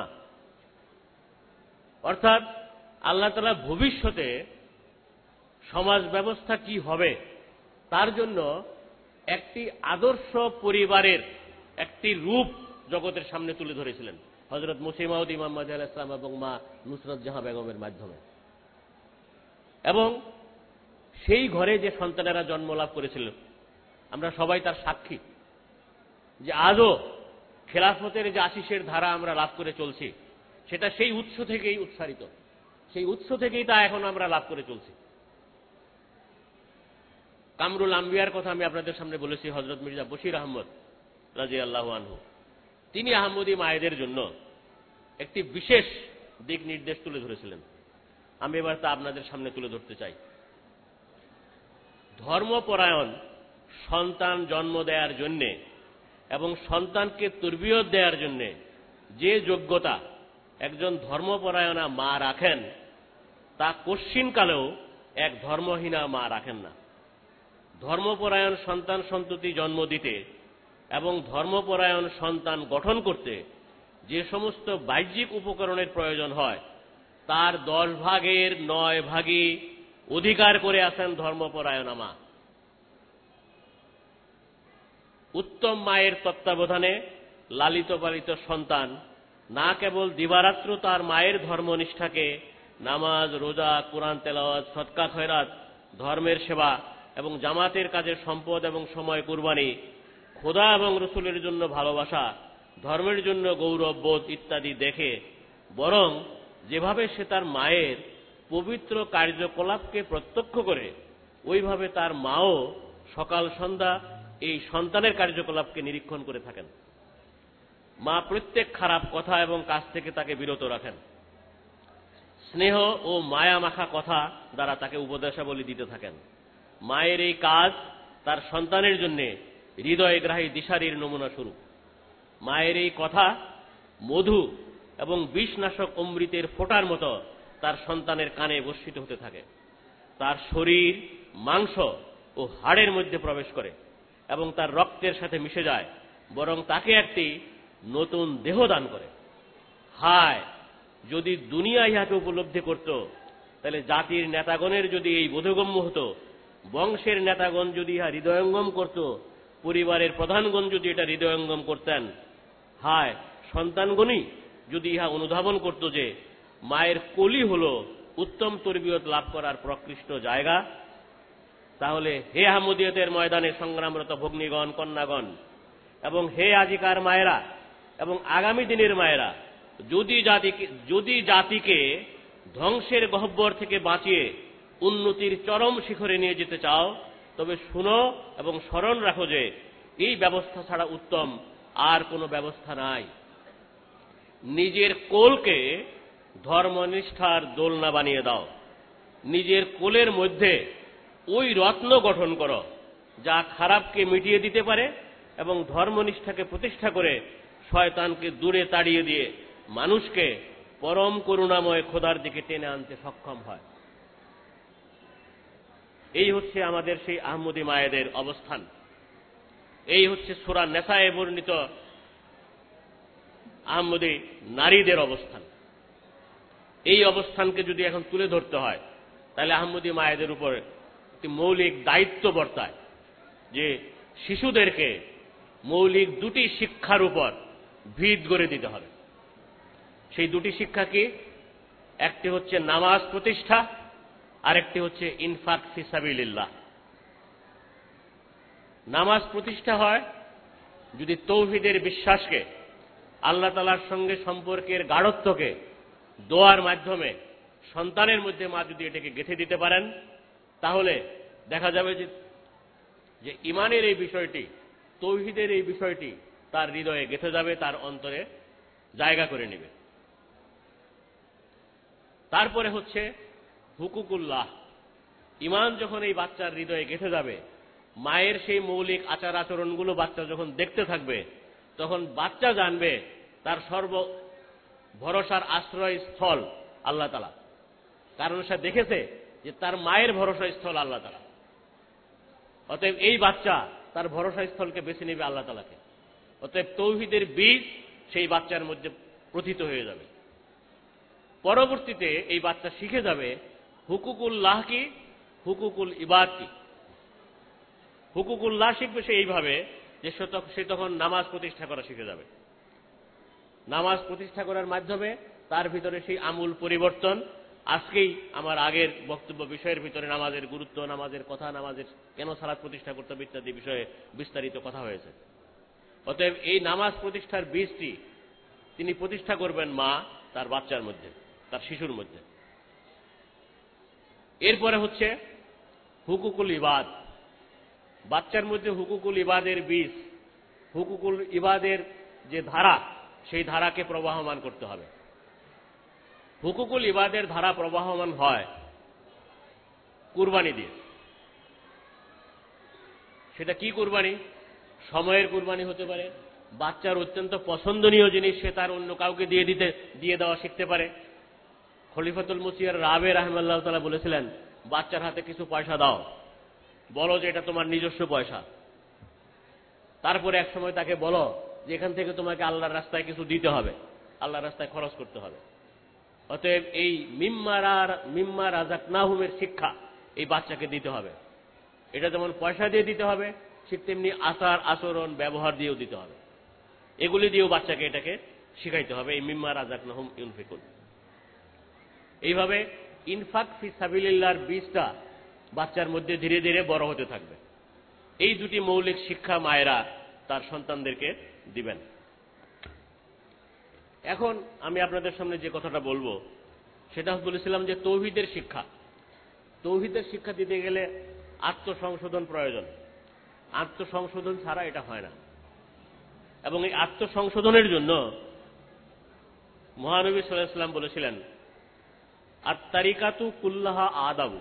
অর্থাৎ আল্লাহ তাআলা ভবিষ্যতে সমাজ ব্যবস্থা কি হবে তার জন্য একটি আদর্শ পরিবারের একটি রূপ জগতের সামনে তুলে ধরেছিলেন হযরত মসিহ মাউদ ইমাম মাহদী আলাইহিস সালাম এবং মা নুসরত জাহাঁ বেগমের মাধ্যমে। এবং সেই ঘরে যে সন্তানেরা জন্ম লাভ করেছিল, আমরা সবাই তার সাক্ষী যে আজও খেলাফতের যে আশিসের ধারা আমরা লাভ করে চলছি, সেটা সেই উৎস থেকেই উৎসারিত, সেই উৎস থেকেই তা এখন আমরা লাভ করে চলছি। কামরুল আম্বিয়ার কথা আমি আপনাদের সামনে বলেছি, হযরত মির্জা বশির আহমদ রাদিয়াল্লাহু আনহু, তিনি আহমদী মায়েদের জন্য একটি বিশেষ দিক নির্দেশ তুলে ধরেছিলেন। আমি এবার তা আপনাদের সামনে তুলে ধরতে চাই। ধর্মপরায়ণ সন্তান জন্ম দেওয়ার জন্যে এবং সন্তানকে তরবিয়ত দেওয়ার জন্যে যে যোগ্যতা একজন ধর্মপরায়ণা মা রাখেন, তা কশ্চিনকালেও এক ধর্মহীনা মা রাখেন না। ধর্মপরায়ণ সন্তান সন্ততি জন্ম দিতে এবং ধর্মপরায়ণ সন্তান গঠন করতে যে সমস্ত বাহ্যিক উপকরণের প্রয়োজন হয়, তার দশ ভাগের নয় ভাগই অধিকার করে আছেন ধর্মপরায়ণা মা। উত্তম মায়ের তত্ত্বাবধানে লালিত পালিত সন্তান না কেবল দিবারাত্র তার মায়ের ধর্মনিষ্ঠাকে নামাজ, রোজা, কোরআন তেলাওয়াত, সদকা খয়রাত, ধর্মের সেবা এবং জামাতের কাজে সম্পদ এবং সময় কুরবানি, খোদা এবং রসুলের জন্য ভালোবাসা, ধর্মের জন্য গৌরব বোধ ইত্যাদি দেখে, বরং যেভাবে সে তার মায়ের পবিত্র কার্যকলাপকে প্রত্যক্ষ করে ওইভাবে তার মাও সকাল সন্ধ্যা এই সন্তানের কার্যকলাপকে নিরীক্ষণ করে থাকেন। মা প্রত্যেক খারাপ কথা এবং কাজ থেকে তাকে বিরত রাখেন। স্নেহ ও মায়া মাখা কথা দ্বারা তাকে উপদেশাবলী দিতে থাকেন। মায়ের এই কাজ তার সন্তানের জন্য হৃদয়গ্রাহী দিশারির নমুনা স্বরূপ। মায়ের এই কথা মধু এবং বিষনাশক অমৃতের ফোঁটার মতো তার সন্তানের কানে বর্ষিত হতে থাকে। তার শরীর মাংস ও হাড়ের মধ্যে প্রবেশ করে এবং তার রক্তের সাথে মিশে যায়, বরং তাকে একটি নতুন দেহ দান করে। হায়, যদি দুনিয়া ইহাকে উপলব্ধি করত, তাহলে জাতির নেতাগণের যদি এই বোধগম্য হতো, বংশের নেতাগণ যদি ইহা হৃদয়ঙ্গম করত, পরিবারের প্রধানগণ যদি এটা হৃদয়ঙ্গম করতেন, হায় সন্তানগণই যদি ইহা অনুধাবন করত যে মায়ের কোলই হল উত্তম তরবিয়ত লাভ করার প্রকৃষ্ট জায়গা, তাহলে হে আহমদিয়তের ময়দানে সংগ্রামরত ভগ্নীগণ, কন্যাগণ এবং হে আজিকার মায়েরা এবং আগামী দিনের মায়েরা, যদি জাতিকে যদি জাতিকে ধ্বংসের গহ্বর থেকে বাঁচিয়ে উন্নতির চরম শিখরে নিয়ে যেতে চাও, তবে শুনো এবং স্মরণ রাখো যে এই ব্যবস্থা ছাড়া উত্তম আর কোনো ব্যবস্থা নাই। নিজের কোলকে ধর্মনিষ্ঠার দোলনা বানিয়ে দাও। নিজের কোলের মধ্যে ওই রত্ন গঠন করো যা খারাপকে মিটিয়ে দিতে পারে এবং ধর্মনিষ্ঠাকে প্রতিষ্ঠা করে শয়তানকে দূরে তাড়িয়ে দিয়ে মানুষকে পরম করুণাময় খোদার দিকে টেনে আনতে সক্ষম হয়। এই হচ্ছে আমাদের সেই আহমদী মায়েদের অবস্থান। এই হচ্ছে সূরা নেসায়ে বর্ণিত আহমদী নারীদের অবস্থান। এই অবস্থানকে যদি এখন তুলে ধরতে হয়, তাহলে আহমদী মায়েদের উপর একটি মৌলিক দায়িত্ব বর্তায় যে শিশুদেরকে মৌলিক দুটি শিক্ষার উপর ভিত গড়ে দিতে হবে। সেই দুটি শিক্ষা কি? একটি হচ্ছে নামাজ প্রতিষ্ঠা, আরেকটি হচ্ছে ইনফাক ফি সাবিলিল্লাহ। নামাজ প্রতিষ্ঠা হয় যদি তৌহিদের বিশ্বাসকে, আল্লাহ তাআলার সঙ্গে সম্পর্কের গাঢ়ত্বকে দোয়ার মাধ্যমে সন্তানের মধ্যে মা যদি এটাকে গেঁথে দিতে পারেন, তাহলে দেখা যাবে যে যে ইমানের এই বিষয়টি, তৌহিদের এই বিষয়টি তার হৃদয়ে গেঁথে যাবে, তার অন্তরে জায়গা করে নেবে। তারপরে হচ্ছে হুকুকুল্লাহ। ইমান যখন এই বাচ্চার হৃদয়ে গেঁথে যাবে, মায়ের সেই মৌলিক আচার আচরণগুলো বাচ্চা যখন দেখতে থাকবে, তখন বাচ্চা জানবে তার সর্ব ভরসার আশ্রয় স্থল আল্লাহ তাআলা। কারণ সে দেখেছে যে তার মায়ের ভরসা স্থল আল্লাহ তাআলা। অতএব এই বাচ্চা তার ভরসা স্থলকে বেছে নেবে আল্লাহ তাআলাকে। অতএব তৌহিদের বীজ সেই বাচ্চার মধ্যে প্রথিত হয়ে যাবে। পরবর্তীতে এই বাচ্চা শিখে যাবে হুকুকুল্লাহ কি, হুকুকুল ইবাদ কি। হুকুকুল্লাহ শিখবে সে এইভাবে যে সে তখন নামাজ প্রতিষ্ঠা করা শিখে যাবে। নামাজ প্রতিষ্ঠা করার মাধ্যমে তার ভিতরে সেই আমূল পরিবর্তন। আজকেই আমার আগের বক্তব্য বিষয়ের ভিতরে নামাজের গুরুত্ব, নামাজের কথা, নামাজের কেন সালাত প্রতিষ্ঠা করতে হবে ইত্যাদি বিষয়ে বিস্তারিত কথা হয়েছে। অতএব এই নামাজ প্রতিষ্ঠার বীজটি তিনি প্রতিষ্ঠা করবেন মা তার বাচ্চার মধ্যে, তার শিশুর মধ্যে। এরপরে হচ্ছে হুকুকুল ইবাদ। বাচ্চার মধ্যে হুকুকুল ইবাদের বীজ, হুকুকুল ইবাদের যে ধারা, সেই ধারাকে প্রবাহমান করতে হবে। হুকুকুল ইবাদের ধারা প্রবাহমান হয় কুরবানি দিয়ে। সেটা কি কুরবানি? সময়ের কুরবানি হতে পারে, বাচ্চার অত্যন্ত পছন্দনীয় জিনিস সে তার অন্য কাউকে দিয়ে দিতে দিয়ে দেওয়া শিখতে পারে। খলিফাতুল মুসিয়ার রাবে রাহমাল্লাহ তাআলা বলেছিলেন, বাচ্চার হাতে কিছু পয়সা দাও, বলো যে এটা তোমার নিজস্ব পয়সা। তারপরে এক সময় তাকে বলো যে এখান থেকে তোমাকে আল্লাহর রাস্তায় কিছু দিতে হবে, আল্লাহর রাস্তায় খরচ করতে হবে। অতএব এই মিম্মার মিম্মা রাযাকনাহুমের শিক্ষা এই বাচ্চাকে দিতে হবে। এটা যেমন পয়সা দিয়ে দিতে হবে, ঠিক তেমনি আচার আচরণ ব্যবহার দিয়েও দিতে হবে। এগুলি দিয়েও বাচ্চাকে এটাকে শিখাইতে হবে, এই মিম্মা রাযাকনাহুম ইউনফিকুন। এইভাবে ইনফাক ফি সাবিলিল্লাহর বীজটা বাচ্চার মধ্যে ধীরে ধীরে বড় হতে থাকবে। এই দুটি মৌলিক শিক্ষা মায়েরা তার সন্তানদেরকে দিবেন। এখন আমি আপনাদের সামনে যে কথাটা বলবো সেটা বলেছিলাম যে তৌহিদের শিক্ষা। তৌহিদের শিক্ষা দিতে গেলে আত্মসংশোধন প্রয়োজন, আত্মসংশোধন ছাড়া এটা হয় না। এবং এই আত্মসংশোধনের জন্য মহানবী সাল্লাল্লাহু আলাইহি ওয়াসাল্লাম বলেছিলেন, আত-তারিকাতু কুল্লাহা আদাবু,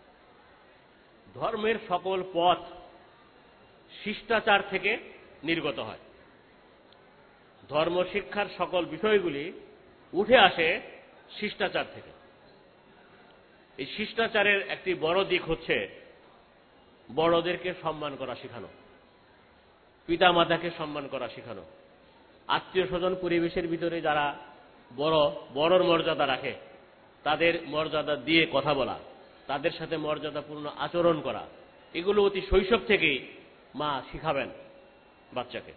ধর্মের সকল পথ শিষ্টাচার থেকে নির্গত হয়। ধর্ম শিক্ষার সকল বিষয়গুলি উঠে আসে শিষ্টাচার থেকে। এই শিষ্টাচারের একটি বড় দিক হচ্ছে বড়দেরকে সম্মান করা শেখানো, পিতা মাতাকে সম্মান করা শেখানো, আত্মীয় স্বজন পরিবেশের ভিতরে যারা বড় বড়র মর্যাদা রাখে তাদের মর্যাদা দিয়ে কথা বলা, তাদের সাথে মর্যাদাপূর্ণ আচরণ করা, এগুলো অতি শৈশব থেকেই মা শিখাবেন বাচ্চাকে।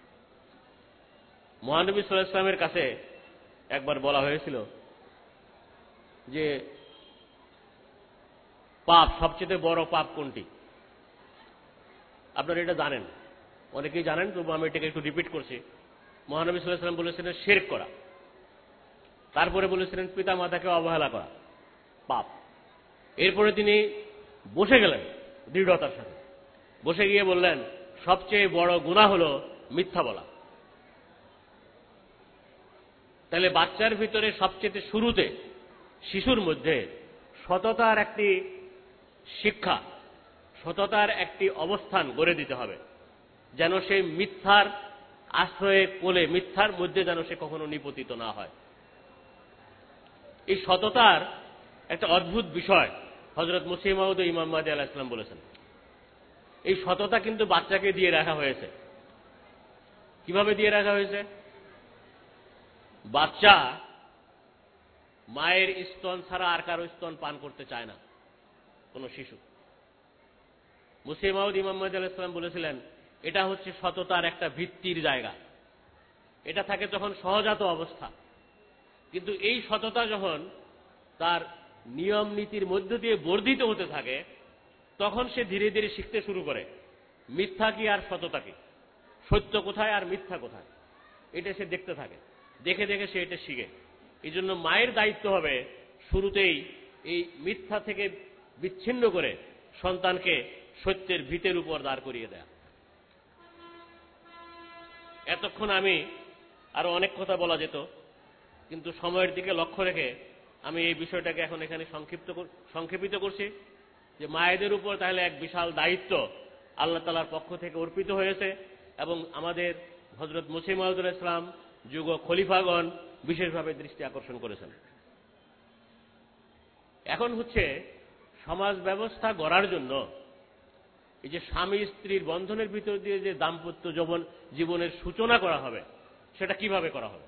মহানবী সাল্লাল্লাহু আলাইহি ওয়াসাল্লামের কাছে একবার বলা হয়েছিল যে পাপ, সবচেয়ে বড় পাপ কোনটি? আপনারা এটা জানেন, অনেকেই জানেন, তবু আমি এটাকে একটু রিপিট করছি। মহানবী সাল্লাল্লাহু আলাইহি ওয়াসাল্লাম বলেছিলেন শিরক করা, তারপরে বলেছিলেন পিতা মাতাকে অবহেলা করা পাপ। এরপরে তিনি বসে গেলেন দৃঢ়তার সাথে, বসে গিয়ে বললেন সবচেয়ে বড় গুনাহ হলো মিথ্যা বলা। তাহলে বাচ্চার ভিতরে সবচেয়ে শুরুতে শিশুর মধ্যে সততার একটি শিক্ষা, সততার একটি অবস্থান গড়ে দিতে হবে, যেন সে মিথ্যার আশ্রয়ে কোলে, মিথ্যার মধ্যে যেন সে কখনো নিপতিত না হয়। এই সততার একটা অদ্ভুত বিষয় হযরত মসিহ মাউদ ও ইমাম মাহদী আলাইহিস সালাম বলেছেন। এই সততা কিন্তু বাচ্চাকে দিয়ে রাখা হয়েছে। কিভাবে দিয়ে রাখা হয়েছে? বাচ্চা মায়ের স্তন ছাড়া আর কারো স্তন পান করতে চায় না, কোন শিশু। মসিহ মাউদ ইমাম মাহদী আলাইহিস সালাম বলেছিলেন এটা হচ্ছে সততার একটা ভিত্তির জায়গা। এটা থাকে তখন সহজাত অবস্থা, কিন্তু এই সততা যখন তার নিয়ম নীতির মধ্য দিয়ে বর্ধিত হতে থাকে তখন সে ধীরে ধীরে শিখতে শুরু করে মিথ্যা কি আর সততা কি, সত্য কোথায় আর মিথ্যা কোথায়, এটা সে দেখতে থাকে। দেখে দেখে সে এটা শিখে। এই জন্য মায়ের দায়িত্ব হবে শুরুতেই এই মিথ্যা থেকে বিচ্ছিন্ন করে সন্তানকে সত্যের ভিতের উপর দাঁড় করিয়ে দেয়া। এতক্ষণ আমি আরো অনেক কথা বলা যেত, কিন্তু সময়ের দিকে লক্ষ্য রেখে আমি এই বিষয়টাকে এখন এখানে সংক্ষিপ্ত সংক্ষেপিত করছি যে মায়েদের উপর তাহলে এক বিশাল দায়িত্ব আল্লাহ তাআলার পক্ষ থেকে অর্পিত হয়েছে এবং আমাদের হযরত মসিহ মাউদ আলাইহিস সালাম যুগ খলিফাগণ বিশেষভাবে দৃষ্টি আকর্ষণ করেছেন। এখন হচ্ছে সমাজ ব্যবস্থা গড়ার জন্য এই যে স্বামী স্ত্রীর বন্ধনের ভিতর দিয়ে যে দাম্পত্য যৌবন জীবনের সূচনা করা হবে সেটা কিভাবে করা হবে,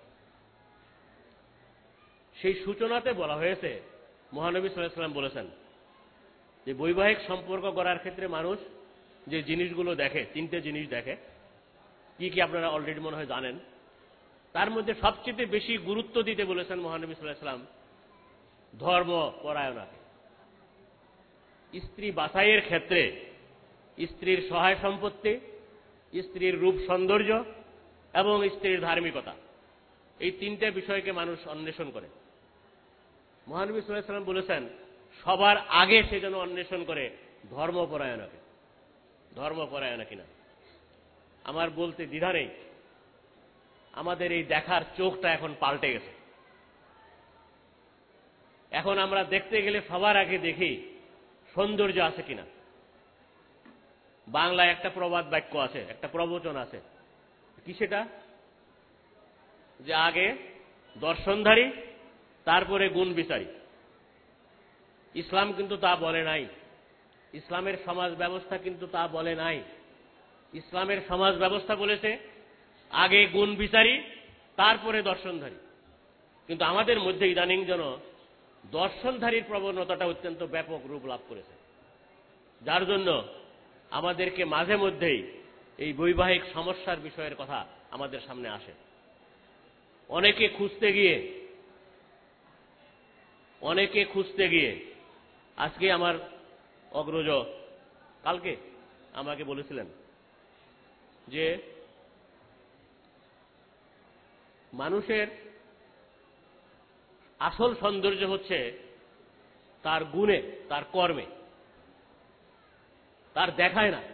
সেই সূচনাতে বলা হয়েছে, মহানবী সাল্লাল্লাহু আলাইহি ওয়াসাল্লাম বলেছেন যে বৈবাহিক সম্পর্ক গড়ার ক্ষেত্রে মানুষ যে জিনিসগুলো দেখে, তিনটে জিনিস দেখে। কি কি আপনারা অলরেডি মনে হয় জানেন। তার মধ্যে সবচেয়ে বেশি গুরুত্ব দিতে বলেছেন মহানবী সাল্লাল্লাহু আলাইহি ওয়াসাল্লাম ধর্ম পরায়ণতাকে। স্ত্রী বাছাইয়ের ক্ষেত্রে স্ত্রীর সহায় সম্পত্তি, স্ত্রীর রূপ সৌন্দর্য এবং স্ত্রীর ধার্মিকতা, এই তিনটে বিষয়কে মানুষ অন্বেষণ করে। মহানবী সাল্লাল্লাহু আলাইহি ওয়াসাল্লাম বলেছেন সবার আগে সে যেন অন্বেষণ করে ধর্মপরায়ণকে। ধর্মপরায়ণা কিনা আমার বলতে দ্বিধা নেই, আমাদের এই দেখার চোখটা এখন পাল্টে গেছে। এখন আমরা দেখতে গেলে সবার আগে দেখি সৌন্দর্য আছে কিনা। বাংলায় একটা প্রবাদ বাক্য আছে, একটা প্রবচন আছে, কি সেটা? যে আগে দর্শনধারী তারপরে গুণ বিচারী। ইসলাম কিন্তু তা বলে নাই, ইসলামের সমাজ ব্যবস্থা কিন্তু তা বলে নাই। ইসলামের সমাজ ব্যবস্থা বলেছে আগে গুণ বিচারী তারপরে দর্শনধারী। কিন্তু আমাদের মধ্যে ইদানিং যেন দর্শনধারীর প্রবণতাটা অত্যন্ত ব্যাপক রূপ লাভ করেছে, যার জন্য আমাদেরকে মাঝে মধ্যেই এই বৈবাহিক সমস্যার বিষয়ের কথা আমাদের সামনে আসে। অনেকে খুঁজতে গিয়ে অনেকে খুঁজতে গিয়ে আজকে আমার অগ্রজ কালকে আমাকে বলেছিলেন যে মানুষের আসল সৌন্দর্য হচ্ছে তার গুণে, তার কর্মে, তার দেখায় না,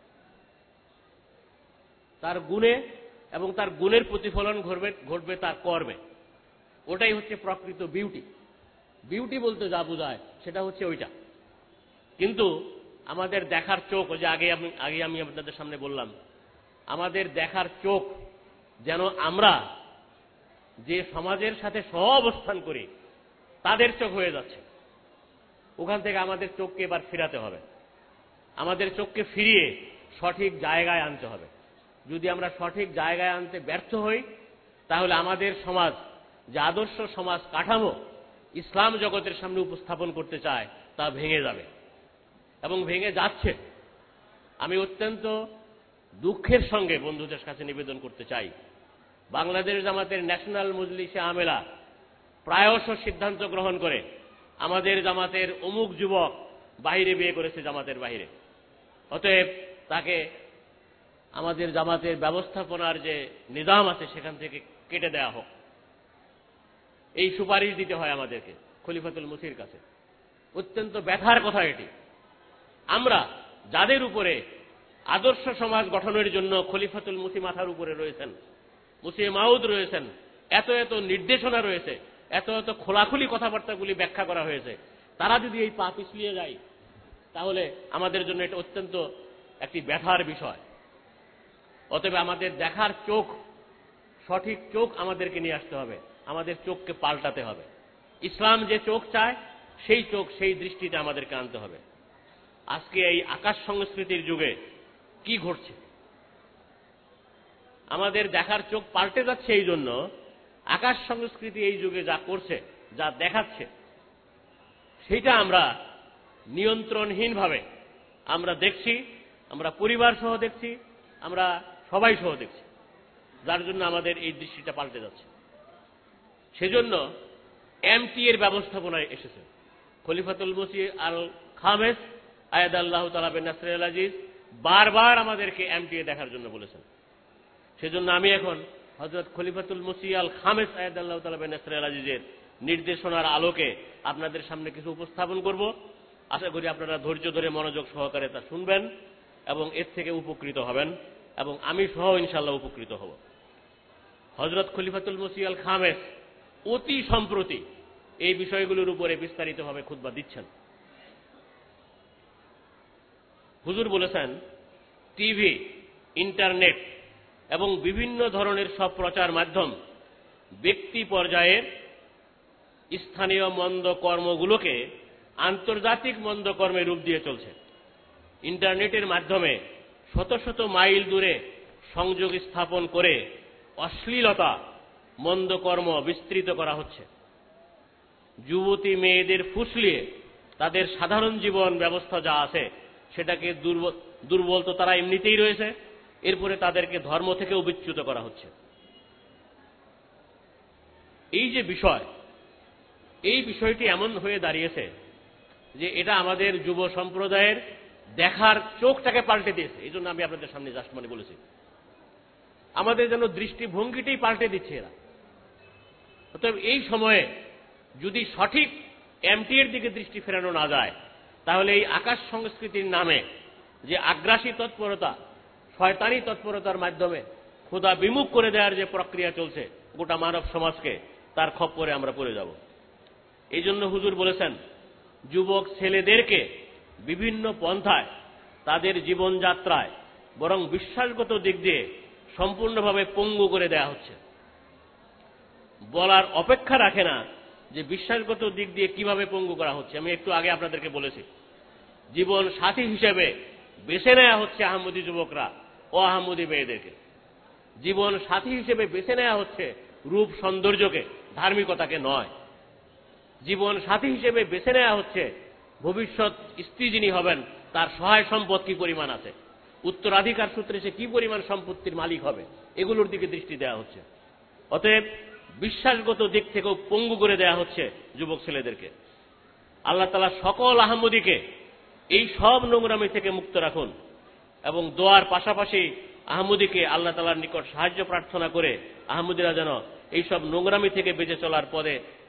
তার গুণে এবং তার গুণের প্রতিফলন ঘটবে ঘটবে তার কর্মে। ওটাই হচ্ছে প্রকৃত বিউটি। বিউটি বলতে যা বোঝায় সেটা হচ্ছে ওইটা। কিন্তু আমাদের দেখার চোখ, ওই যে আগে আমি আগে আমি আপনাদের সামনে বললাম, আমাদের দেখার চোখ যেন আমরা যে সমাজের সাথে সহাবস্থান করি তাদের চোখ হয়ে যাচ্ছে। ওখান থেকে আমাদের চোখকে এবার ফিরাতে হবে, আমাদের চোখকে ফিরিয়ে সঠিক জায়গায় আনতে হবে। যদি আমরা সঠিক জায়গায় আনতে ব্যর্থ হই তাহলে আমাদের সমাজ, যে আদর্শ সমাজ কাঠামো ইসলাম জগতের সামনে উপস্থাপন করতে চায়, তা ভেঙে যাবে এবং ভেঙে যাচ্ছে। আমি অত্যন্ত দুঃখের সঙ্গে বন্ধুদের কাছে নিবেদন করতে চাই, বাংলাদেশ জামাতের ন্যাশনাল মজলিসে আমেলা প্রায়শ সিদ্ধান্ত গ্রহণ করে আমাদের জামাতের অমুক যুবক বাহিরে বিয়ে করেছে, জামাতের বাহিরে, অতএব তাকে আমাদের জামাতের ব্যবস্থাপনার যে নিজাম আছে সেখান থেকে কেটে দেওয়া হোক। এই সুপারিশ দিতে হয় আমাদেরকে খলিফাতুল মসির কাছে। অত্যন্ত ব্যথার কথা এটি। আমরা যাদের উপরে আদর্শ সমাজ গঠনের জন্য খলিফাতুল মসি মাথার উপরে রয়েছেন, মুসি মাউদ রয়েছেন, এত এত নির্দেশনা রয়েছে, এত এত খোলাখুলি কথাবার্তাগুলি ব্যাখ্যা করা হয়েছে, তারা যদি এই পা পিছলিয়ে যায় তাহলে আমাদের জন্য এটা অত্যন্ত একটি ব্যথার বিষয়। অতএব আমাদের দেখার চোখ, সঠিক চোখ আমাদেরকে নিয়ে আসতে হবে, আমাদের চোখকে পাল্টাতে হবে। ইসলাম যে চোখ চায় সেই চোখ, সেই দৃষ্টিতে আমাদেরকে আনতে হবে। আজকে এই আকাশ সংস্কৃতির যুগে কি ঘটছে, আমাদের দেখার চোখ পাল্টে যাচ্ছে। এই জন্য আকাশ সংস্কৃতি এই যুগে যা করছে, যা দেখাচ্ছে, সেইটা আমরা নিয়ন্ত্রণহীনভাবে আমরা দেখছি, আমরা পরিবার সহ দেখছি, আমরা সবাই সহ দেখছি, যার জন্য আমাদের এই দৃষ্টিটা পাল্টে যাচ্ছে। সেজন্য এমটি এর ব্যবস্থাপনায় এসেছে খলিফাতুল মসি আল খামেস আয়াদাল্লাহু তাআলা বিন নাসরিল আজিজ বারবার আমাদেরকে এমটিএ দেখার জন্য বলেছেন। সেজন্য আমি এখন হযরত খলিফাতুল মসি আল খামেস আয়াদাল্লাহু তাআলা বিন নাসরিল আজিজের নির্দেশনার আলোকে আপনাদের সামনে কিছু উপস্থাপন করব। আশা করি আপনারা ধৈর্য ধরে মনোযোগ সহকারে তা শুনবেন এবং এর থেকে উপকৃত হবেন এবং আমি সহ ইনশাআল্লাহ উপকৃত হব। হযরত খলিফাতুল মসি আল খামেস অতি সম্প্রতি এই বিষয়গুলোর উপরে বিস্তারিতভাবে খুতবা দিচ্ছেন। হুজুর বলেছেন, টিভি, ইন্টারনেট এবং বিভিন্ন ধরনের সব প্রচার মাধ্যম ব্যক্তি পর্যায়ের স্থানীয় মন্দ কর্মগুলোকে আন্তর্জাতিক মন্দ কর্মে রূপ দিয়ে চলছে। ইন্টারনেটের মাধ্যমে শত শত মাইল দূরে সংযোগ স্থাপন করে অশ্লীলতা, মন্দ কর্ম বিস্তৃত করা হচ্ছে। যুবতী মেয়েদের ফুসলিয়ে তাদের সাধারণ জীবন ব্যবস্থা যা আছে সেটাকে দুর্বল দুর্বল তো তারা এমনিতেই রয়েছে, এরপরে তাদেরকে ধর্ম থেকেও বিচ্যুত করা হচ্ছে। এই যে বিষয়, এই বিষয়টি এমন হয়ে দাঁড়িয়েছে যে এটা আমাদের যুব সম্প্রদায়ের দেখার চোখটাকে পাল্টে দিয়েছে। এই জন্য আমি আপনাদের সামনে জাস্ট মানে বলেছি, আমাদের যেন দৃষ্টিভঙ্গিটাই পাল্টে দিচ্ছে এরা। অতএব এই সময়ে যদি সঠিক এমটি এর দিকে দৃষ্টি ফেরানো না যায় তাহলে এই আকাশ সংস্কৃতির নামে যে আগ্রাসী তৎপরতা, শয়তানি তৎপরতার মাধ্যমে খোদা বিমুখ করে দেওয়ার যে প্রক্রিয়া চলছে গোটা মানব সমাজকে, তার খপ্পরে আমরা পড়ে যাব। এই জন্য হুজুর বলেছেন, যুবক ছেলেদেরকে বিভিন্ন পন্থায় তাদের জীবনযাত্রায় বরং বিশ্বাসগত দিক দিয়ে সম্পূর্ণভাবে পঙ্গু করে দেয়া হচ্ছে। বলার অপেক্ষা রাখে না যে বিশ্বাসগত দিক দিয়ে কিভাবে পঙ্গু করা হচ্ছে। আমি একটু আগে আপনাদেরকে বলেছি, জীবন সাথী হিসেবে বেছে নেওয়া হচ্ছে আহমদী যুবকরা ও আহমদী মেয়েদেরকে। জীবন সাথী হিসেবে বেছে নেওয়া হচ্ছে রূপ সৌন্দর্যকে, ধার্মিকতাকে নয়। জীবন সাথী হিসেবে বেছে নেওয়া হচ্ছে ভবিষ্যৎ স্ত্রী যিনি হবেন তার সহায় সম্পদ কি পরিমাণ আছে, উত্তরাধিকার সূত্রে সে কি পরিমাণ সম্পত্তির মালিক হবে, এগুলোর দিকে দৃষ্টি দেওয়া হচ্ছে। অতএব বিশ্বাসগত দিক থেকেও পঙ্গু করে দেওয়া হচ্ছে যুবক ছেলেদেরকে। আল্লাহ তাআলা সকল আহমদীকে এই সব নোংরামি থেকে মুক্ত রাখুন এবং দোয়ার পাশাপাশি আহমদীকে আল্লাহ তাআলার নিকট সাহায্য প্রার্থনা করে আহমদীরা যেন এই সব নোংরামি থেকে বেঁচে চলার পদে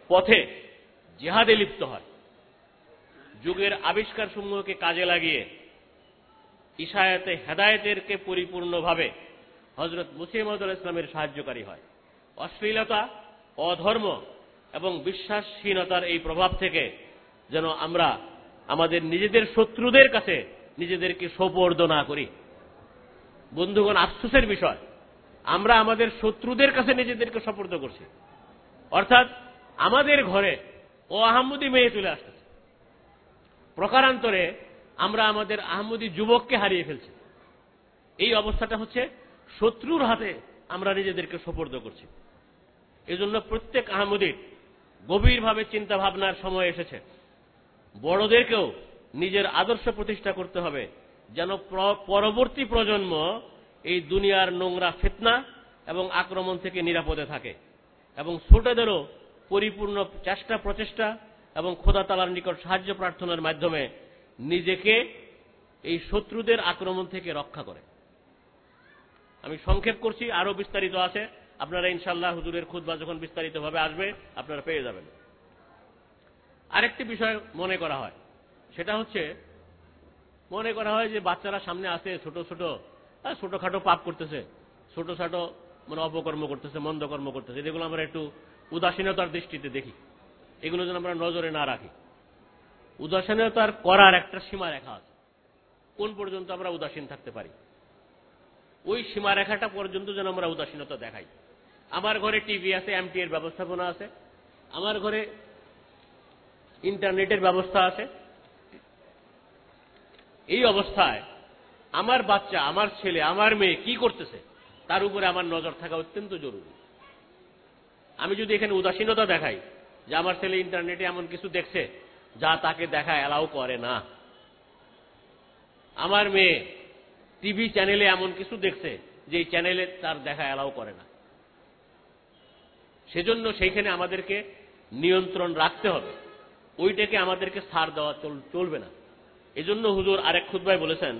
পথে জিহাদে লিপ্ত হয়, যুগের আবিষ্কার সমূহকে কাজে লাগিয়ে ইশায়াতে হেদায়েতেরকে পরিপূর্ণভাবে হযরত মুসিহ মাউদ আলাইহিস সালামের সাহায্যকারী হয়। অশ্লীলতা, অধর্ম এবং বিশ্বাসহীনতার এই প্রভাব থেকে যেন আমরা আমাদের নিজেদের শত্রুদের কাছে নিজেদেরকে সোপর্দ না করি। বন্ধুগণ, আফসোসের বিষয়, আমরা আমাদের শত্রুদের কাছে নিজেদেরকে সোপর্দ করছি, অর্থাৎ আমাদের ঘরে ও আহমদি মেয়ে চলে আসতেছে। প্রকারান্তরে আমরা আমাদের আহমদি যুবককে হারিয়ে ফেলছি। এই অবস্থাটা হচ্ছে শত্রুর হাতে আমরা নিজেদেরকে সোপর্দ করছি। এজন্য প্রত্যেক আহমদির গভীরভাবে চিন্তা ভাবনার সময় এসেছে। বড়দেরকেও নিজের আদর্শ প্রতিষ্ঠা করতে হবে, যেন পরবর্তী প্রজন্ম এই দুনিয়ার নোংরা ফিতনা এবং আক্রমণ থেকে নিরাপদে থাকে, এবং ছোটদেরও পরিপূর্ণ চেষ্টা প্রচেষ্টা এবং খোদা তাআলার নিকট সাহায্য প্রার্থনার মাধ্যমে নিজেকে এই শত্রুদের আক্রমণ থেকে রক্ষা করে। আমি সংক্ষেপ করছি, আরো বিস্তারিত আছে, আপনারা ইনশাআল্লাহ হুজুরের খুতবা যখন বিস্তারিতভাবে আসবে আপনারা পেয়ে যাবেন। আরেকটি বিষয় মনে করা হয়, সেটা হচ্ছে মনে করা হয় যে বাচ্চারা সামনে আসে, ছোট ছোট ছোটখাটো পাপ করতেছে, ছোট ছোট মানে অপকর্ম করতেছে, মন্দ কর্ম করতেছে, যেগুলো আমরা একটু উদাসীনতার দৃষ্টিতে দেখি, এগুলো যেন আমরা নজরে না রাখি। উদাসীনতার করার একটা সীমা রেখা আছে, কোন পর্যন্ত আমরা উদাসীন থাকতে পারি, ওই সীমা রেখাটা পর্যন্ত যেন আমরা উদাসীনতা দেখাই। আমার ঘরে টিভি আছে, এমটি এর ব্যবস্থাপনা আছে, আমার ঘরে ইন্টারনেটের ব্যবস্থা আছে। এই অবস্থায় আমার বাচ্চা, আমার ছেলে, আমার মেয়ে কি করতেছে তার উপরে আমার নজর থাকা অত্যন্ত জরুরি। আমি যদি এখানে উদাসীনতা দেখাই যে আমার ছেলে ইন্টারনেটে এমন কিছু দেখছে যা তাকে দেখা অ্যালাউ করে না, আমার মেয়ে টিভি চ্যানেলে এমন কিছু দেখছে যে এই চ্যানেলে তার দেখা অ্যালাউ করে না, সেজন্য সেইখানে আমাদেরকে নিয়ন্ত্রণ রাখতে হবে, ওইটাকে আমাদেরকে ছাড় দেওয়া চলবে না। এজন্য হুজুর আরেক খুতবায় বলেছেন,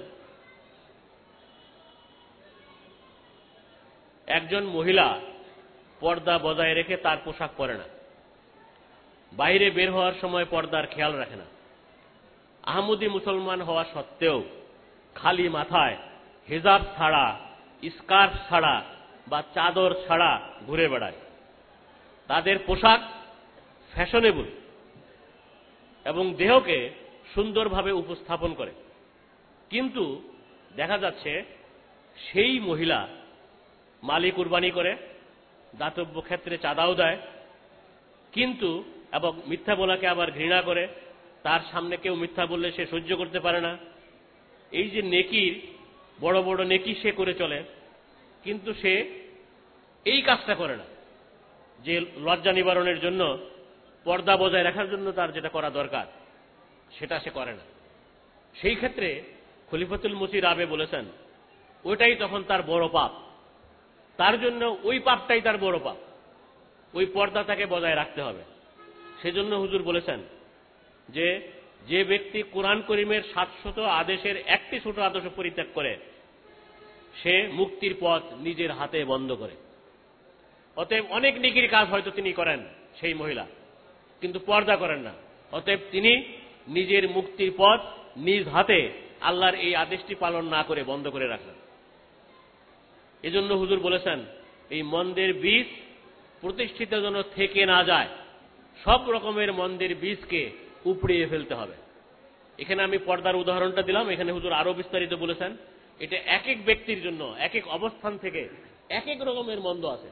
একজন মহিলা পর্দা বজায় রেখে তার পোশাক পরে না, বাইরে বের হওয়ার সময় পর্দার খেয়াল রাখে না, আহমদি মুসলমান হওয়া সত্ত্বেও খালি মাথায় হিজাব ছাড়া, স্কার্ফ ছাড়া বা চাদর ছাড়া ঘুরে বেড়ায়। তাদের পোশাক ফ্যাশনেবল এবং দেহকে সুন্দরভাবে উপস্থাপন করে, কিন্তু দেখা যাচ্ছে সেই মহিলা মালি কুরবানি করে, দাতব্য ক্ষেত্রে চাঁদাও দেয়, কিন্তু এবং মিথ্যা বলাকে আবার ঘৃণা করে, তার সামনে কেউ মিথ্যা বললে সে সহ্য করতে পারে না। এই যে নেকির বড় বড় নেকি সে করে চলে, কিন্তু সে এই কাজটা করে না যে লজ্জা নিবারণের জন্য, পর্দা বজায় রাখার জন্য তার যেটা করা দরকার সেটা সে করে না। সেই ক্ষেত্রে খলিফাতুল মসিহ রাবে বলেছেন ওইটাই তখন তার বড় পাপ, তার জন্য ওই পাপটাই তার বড় পাপ, ওই পর্দা তাকে বজায় রাখতে হবে। সেজন্য হুজুর বলেছেন যে যে ব্যক্তি কোরআন করিমের সাতশত আদেশের একটি ছোট আদেশ পরিত্যাগ করে সে মুক্তির পথ নিজের হাতে বন্ধ করে। অতএব অনেক নেকির কাজ হয়তো তিনি করেন সেই মহিলা, কিন্তু পর্দা করেন না, অতএব তিনি নিজের মুক্তির পথ নিজ হাতে আল্লাহর এই আদেশটি পালন না করে বন্ধ করে রাখলেন। এজন্য হুজুর বলেছেন এই মন্দের বীজ প্রতিষ্ঠিত যেন থেকে না যায়, সব রকমের মন্দের বীজকে উপড়িয়ে ফেলতে হবে। এখানে আমি পর্দার উদাহরণটা দিলাম, এখানে হুজুর আরো বিস্তারিত বলেছেন এটা এক এক ব্যক্তির জন্য এক এক অবস্থান থেকে এক এক রকমের মন্দ আছে,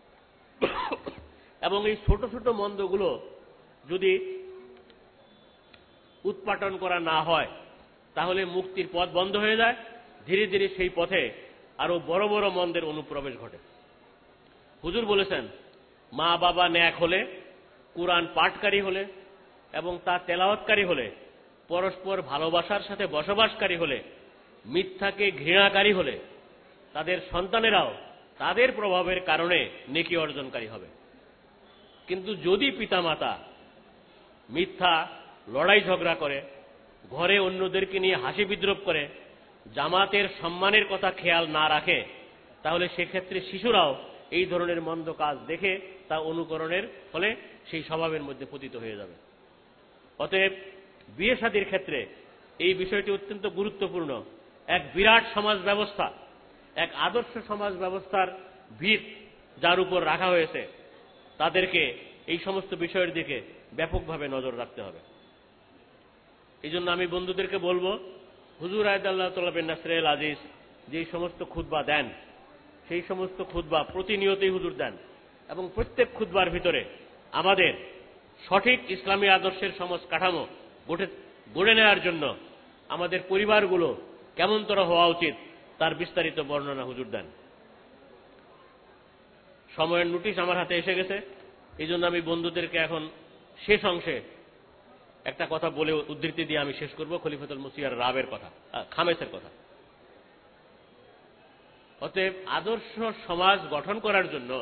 এবং এই ছোট ছোট মন্দগুলো যদি উৎপাটন করা না হয় তাহলে মুক্তির পথ বন্ধ হয়ে যায়, ধীরে ধীরে সেই পথে আরো বড় বড় মন্দের অনুপ্রবেশ ঘটে। হুজুর বলেছেন মা বাবা ন্যাক হলে, কুরআন পাঠকারী হলে এবং তা তেলাওয়াতকারী হলে, পরস্পর ভালোবাসার সাথে বসবাসকারী হলে, মিথ্যাকে ঘৃণাকারী হলে তাদের সন্তানেরাও তাদের প্রভাবের কারণে নেকি অর্জনকারী হবে। কিন্তু যদি পিতামাতা মিথ্যা লড়াই ঝগড়া করে, ঘরে অন্যদেরকে নিয়ে হাসি বিদ্রুপ করে, জামাতের সম্মানের কথা খেয়াল না রাখে, তাহলে সেক্ষেত্রে শিশুরাও এই ধরনের মন্দ কাজ দেখে তা অনুকরণের ফলে সেই স্বভাবের মধ্যে পতিত হয়ে যাবে। অতএব বিয়ে শাদীর ক্ষেত্রে এই বিষয়টি অত্যন্ত গুরুত্বপূর্ণ। এক বিরাট সমাজ ব্যবস্থা, এক আদর্শ সমাজ ব্যবস্থার ভিত যার উপর রাখা হয়েছে, তাদেরকে এই সমস্ত বিষয়ের দিকে ব্যাপকভাবে নজর রাখতে হবে। এই জন্য আমি বন্ধুদেরকে বলবো, হুজুর আয়াতুল্লাহ তাআলা বিন নাসরিল আজিজ যেই সমস্ত খুতবা দেন, সেই সমস্ত খুতবা প্রতিনিয়তই হুজুর দেন, এবং প্রত্যেক খুতবার ভিতরে আমাদের সঠিক ইসলামী আদর্শের সমাজ কাঠামো গড়ে নেওয়ার জন্য আমাদের পরিবারগুলো কেমন তর হওয়া উচিত তার বিস্তারিত বর্ণনা হুজুর দেন। সময়ের নোটিশ আমার হাতে এসে গেছে, এই জন্য আমি বন্ধুদেরকে এখন শেষ অংশে একটা কথা বলে উদ্ধৃতি দিয়ে আমি শেষ করব, খলিফাতুল মুসিয়ার রাবের কথা, খামেসের কথা। অতএব আদর্শ সমাজ গঠন করার জন্য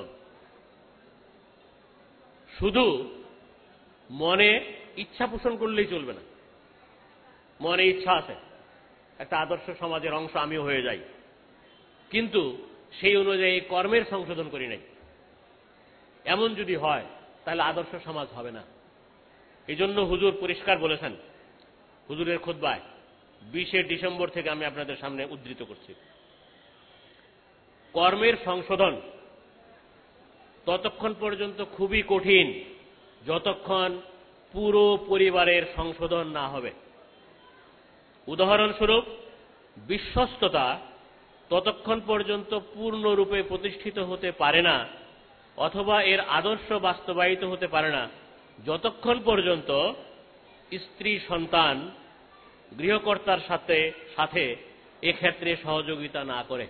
শুধু মনে ইচ্ছা পোষণ করলেই চলবে না। মনে ইচ্ছা আছে একটা আদর্শ সমাজের অংশ আমিও হয়ে যাই, কিন্তু সেই অনুযায়ী কর্মের সংশোধন করি নাই, এমন যদি হয় তাহলে আদর্শ সমাজ হবে না। এই জন্য হুজুর পরিষ্কার বলেছেন হুজুরের খুতবায়, বিশে ডিসেম্বর থেকে আমি আপনাদের সামনে উদ্ধৃত করছি, কর্মের সংশোধন ততক্ষণ পর্যন্ত খুবই কঠিন যতক্ষণ পুরো পরিবারের সংশোধন না হবে। উদাহরণস্বরূপ, বিশ্বস্ততা ততক্ষণ পর্যন্ত পূর্ণরূপে প্রতিষ্ঠিত হতে পারে না, অথবা এর আদর্শ বাস্তবায়িত হতে পারে না যতক্ষণ পর্যন্ত স্ত্রী সন্তান গৃহকর্তার সাথে সাথে এক্ষেত্রে সহযোগিতা না করে।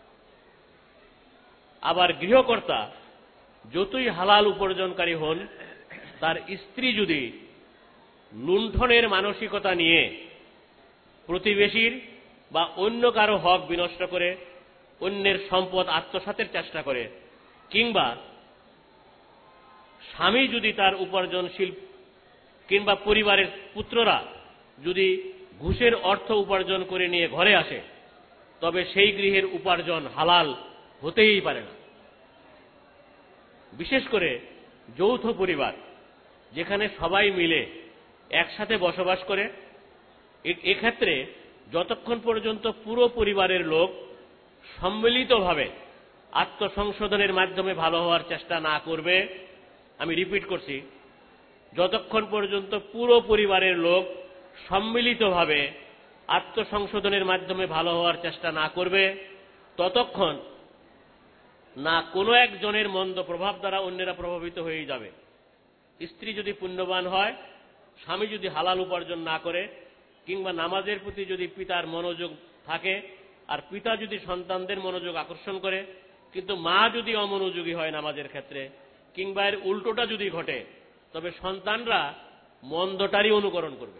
আবার গৃহকর্তা যতই হালাল উপার্জনকারী হন, তার স্ত্রী যদি লুণ্ঠনের মানসিকতা নিয়ে প্রতিবেশীর বা অন্য কারো হক বিনষ্ট করে অন্যের সম্পদ আত্মসাতের চেষ্টা করে, কিংবা স্বামী যদি তার উপার্জনশীল কিংবা পরিবারের পুত্ররা যদি ঘুষের অর্থ উপার্জন করে নিয়ে ঘরে আসে, তবে সেই গৃহের উপার্জন হালাল হতেই পারে না। বিশেষ করে যৌথ পরিবার, যেখানে সবাই মিলে একসাথে বসবাস করে, এক্ষেত্রে যতক্ষণ পর্যন্ত পুরো পরিবারের লোক সম্মিলিতভাবে আত্মসংশোধনের মাধ্যমে ভালো হওয়ার চেষ্টা না করবে, আমি রিপিট করছি, যতক্ষণ পর্যন্ত পুরো পরিবারের লোক সম্মিলিতভাবে আত্মসংশোধনের মাধ্যমে ভালো হওয়ার চেষ্টা না করবে, ততক্ষণ না কোনো একজনের মন্দ প্রভাব দ্বারা অন্যেরা প্রভাবিত হয়ে যাবে। স্ত্রী যদি পুণ্যবান হয়, স্বামী যদি হালাল উপার্জন না করে, কিংবা নামাজের প্রতি যদি পিতার মনোযোগ থাকে, আর পিতা যদি সন্তানদের মনোযোগ আকর্ষণ করে, কিন্তু মা যদি অমনোযোগী হয় নামাজের ক্ষেত্রে, কিংবা এর উল্টোটা যদি ঘটে, তবে সন্তানরা মন্দটারই অনুকরণ করবে।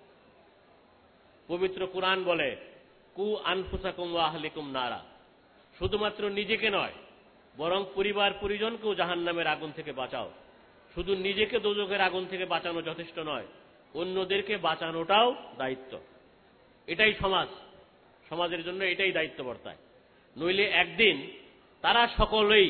পবিত্র কুরআন বলে, কু আনফুসাকুম ওয়া আহলিকুম নারা, শুধুমাত্র নিজেকে নয় বরং পরিবার পরিজনকেও জাহান্নামের আগুন থেকে বাঁচাও। শুধু নিজেকে দোজখের আগুন থেকে বাঁচানো যথেষ্ট নয়, অন্যদেরকে বাঁচানোটাও দায়িত্ব। এটাই সমাজ, সমাজের জন্য এটাই দায়িত্ব বর্তায়। নইলে একদিন তারা সকলেই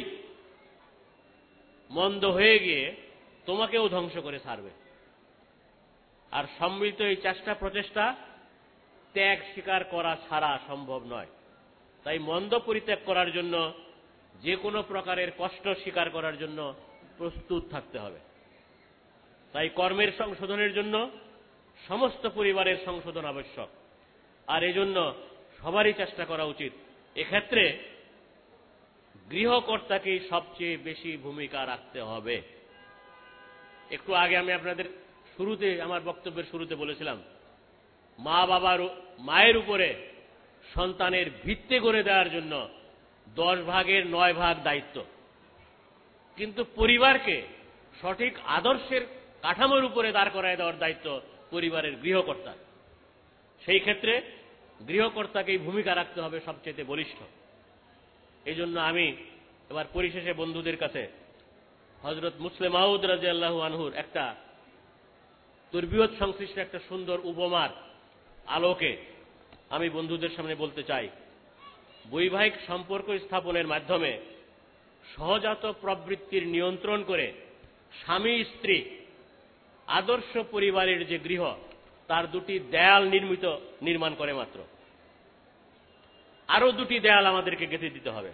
মন্দ হয়ে গিয়ে তোমাকেও ধ্বংস করে ছাড়বে। আর সম্মিলিত এই চেষ্টা প্রচেষ্টা ত্যাগ স্বীকার করা ছাড়া সম্ভব নয়। তাই মন্দ পরিত্যাগ করার জন্য যে কোনো প্রকারের কষ্ট স্বীকার করার জন্য প্রস্তুত থাকতে হবে। তাই কর্মের সংশোধনের জন্য সমস্ত পরিবারের সংশোধন আবশ্যক, আর এজন্য সবারই চেষ্টা করা উচিত। এক্ষেত্রে গৃহকর্তাকেই সবচেয়ে বেশি ভূমিকা রাখতে হবে। একটু আগে আমি আপনাদের শুরুতে, আমার বক্তব্যের শুরুতে বলেছিলাম, মা বাবার মায়ের উপরে সন্তানের ভিত্তি গড়ে দেওয়ার জন্য দশ ভাগের নয় ভাগ দায়িত্ব, কিন্তু পরিবারকে সঠিক আদর্শের কাঠামোর উপরে দাঁড় করায় দেওয়ার দায়িত্ব পরিবারের গৃহকর্তা। সেই ক্ষেত্রে গৃহকর্তাকেই ভূমিকা রাখতে হবে সবচেয়ে বলিষ্ঠ। এই জন্য আমি এবার পরিশেষে বন্ধুদের কাছে হযরত মুসলিম মাউদ রাদিয়াল্লাহু আনহুর একটা তরবিয়ত সংশ্লিষ্ট একটা সুন্দর উপমার আলোকে আমি বন্ধুদের সামনে বলতে চাই, বৈবাহিক সম্পর্ক স্থাপনের মাধ্যমে সহজাত প্রবৃত্তির নিয়ন্ত্রণ করে স্বামী স্ত্রী আদর্শ পরিবারের যে গৃহ তার দুটি দেয়াল নির্মিত নির্মাণ করে মাত্র। আরো দুটি দেয়াল আমাদেরকে গেঁথে দিতে হবে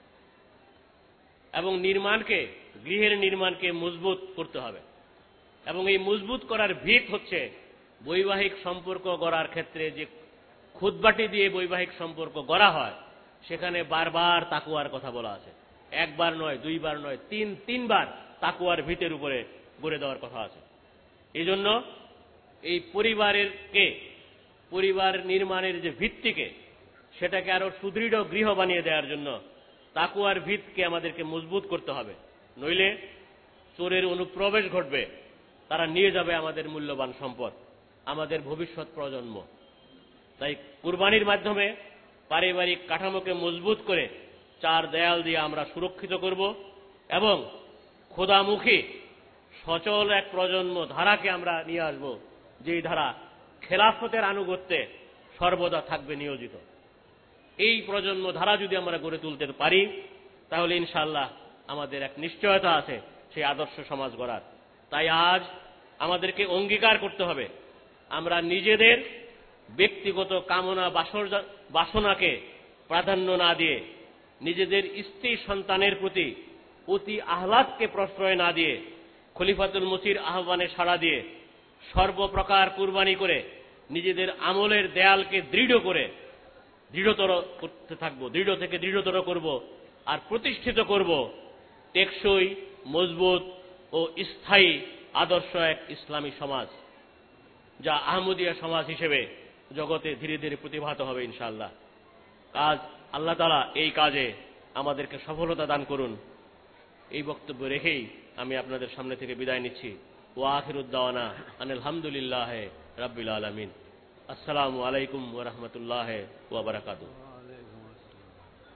এবং নির্মাণকে গৃহের নির্মাণকে মজবুত করতে হবে এবং এই মজবুত করার ভিত হচ্ছে বৈবাহিক সম্পর্ক গড়ার ক্ষেত্রে যে খুঁতবাটি দিয়ে বৈবাহিক সম্পর্ক গড়া হয় সেখানে বারবার তাকুয়ার কথা বলা আছে। একবার নয়, দুইবার নয়, তিন তিনবার তাকুয়ার ভিতের উপরে গড়ে দেওয়ার কথা আছে। এই জন্য এই পরিবারের কে পরিবার নির্মাণের যে ভিত্তিকে সেটাকে আরো সুদৃঢ় গৃহ বানিয়ে দেওয়ার জন্য তাকুয়ার ভিতকে আমাদেরকে মজবুত করতে হবে, নইলে চোরের অনুপ্রবেশ ঘটবে, তারা নিয়ে যাবে আমাদের মূল্যবান সম্পদ, আমাদের ভবিষ্যৎ প্রজন্ম। তাই কুরবানির মাধ্যমে পারিবারিক কাঠামোকে মজবুত করে চার দেয়াল দিয়ে আমরা সুরক্ষিত করব এবং খোদামুখী সচল এক প্রজন্ম ধারাকে আমরা নিয়ে আসব, যেই ধারা খেলাফতের আনুগত্যে সর্বদা থাকবে নিয়োজিত। এই প্রজন্ম ধারা যদি আমরা গড়ে তুলতে পারি তাহলে ইনশাআল্লাহ আমাদের এক নিশ্চয়তা আছে সেই আদর্শ সমাজ গড়ার। তাই আজ আমাদেরকে অঙ্গীকার করতে হবে আমরা নিজেদের ব্যক্তিগত কামনা বাসনাকে প্রাধান্য না দিয়ে, নিজেদের স্ত্রী সন্তানের প্রতি অতি আহ্লাদকে প্রশ্রয় না দিয়ে, খলিফাতুল মসির আহ্বানে সাড়া দিয়ে সর্বপ্রকার কুরবানি করে নিজেদের আমলের দেয়ালকে দৃঢ় করে দৃঢ়তর করতে থাকবো, দৃঢ় থেকে দৃঢ়তর করব আর প্রতিষ্ঠিত করব টেকসই, মজবুত ও স্থায়ী আদর্শ এক ইসলামী সমাজ, যা আহমদিয়া সমাজ হিসেবে জগতে ধীরে ধীরে প্রতিভাত হবে ইনশাআল্লাহ। কাজ আল্লাহ তাআলা এই কাজে আমাদেরকে সফলতা দান করুন। এই বক্তব্য রেখেই আমি আপনাদের সামনে থেকে বিদায় নিচ্ছি। ওয়া আখিরুদ দাওয়ানা আনিল হামদুলিল্লাহি রাব্বিল আলামিন। আসসালামু আলাইকুম ওয়া রাহমাতুল্লাহি ওয়া বারাকাতুহু।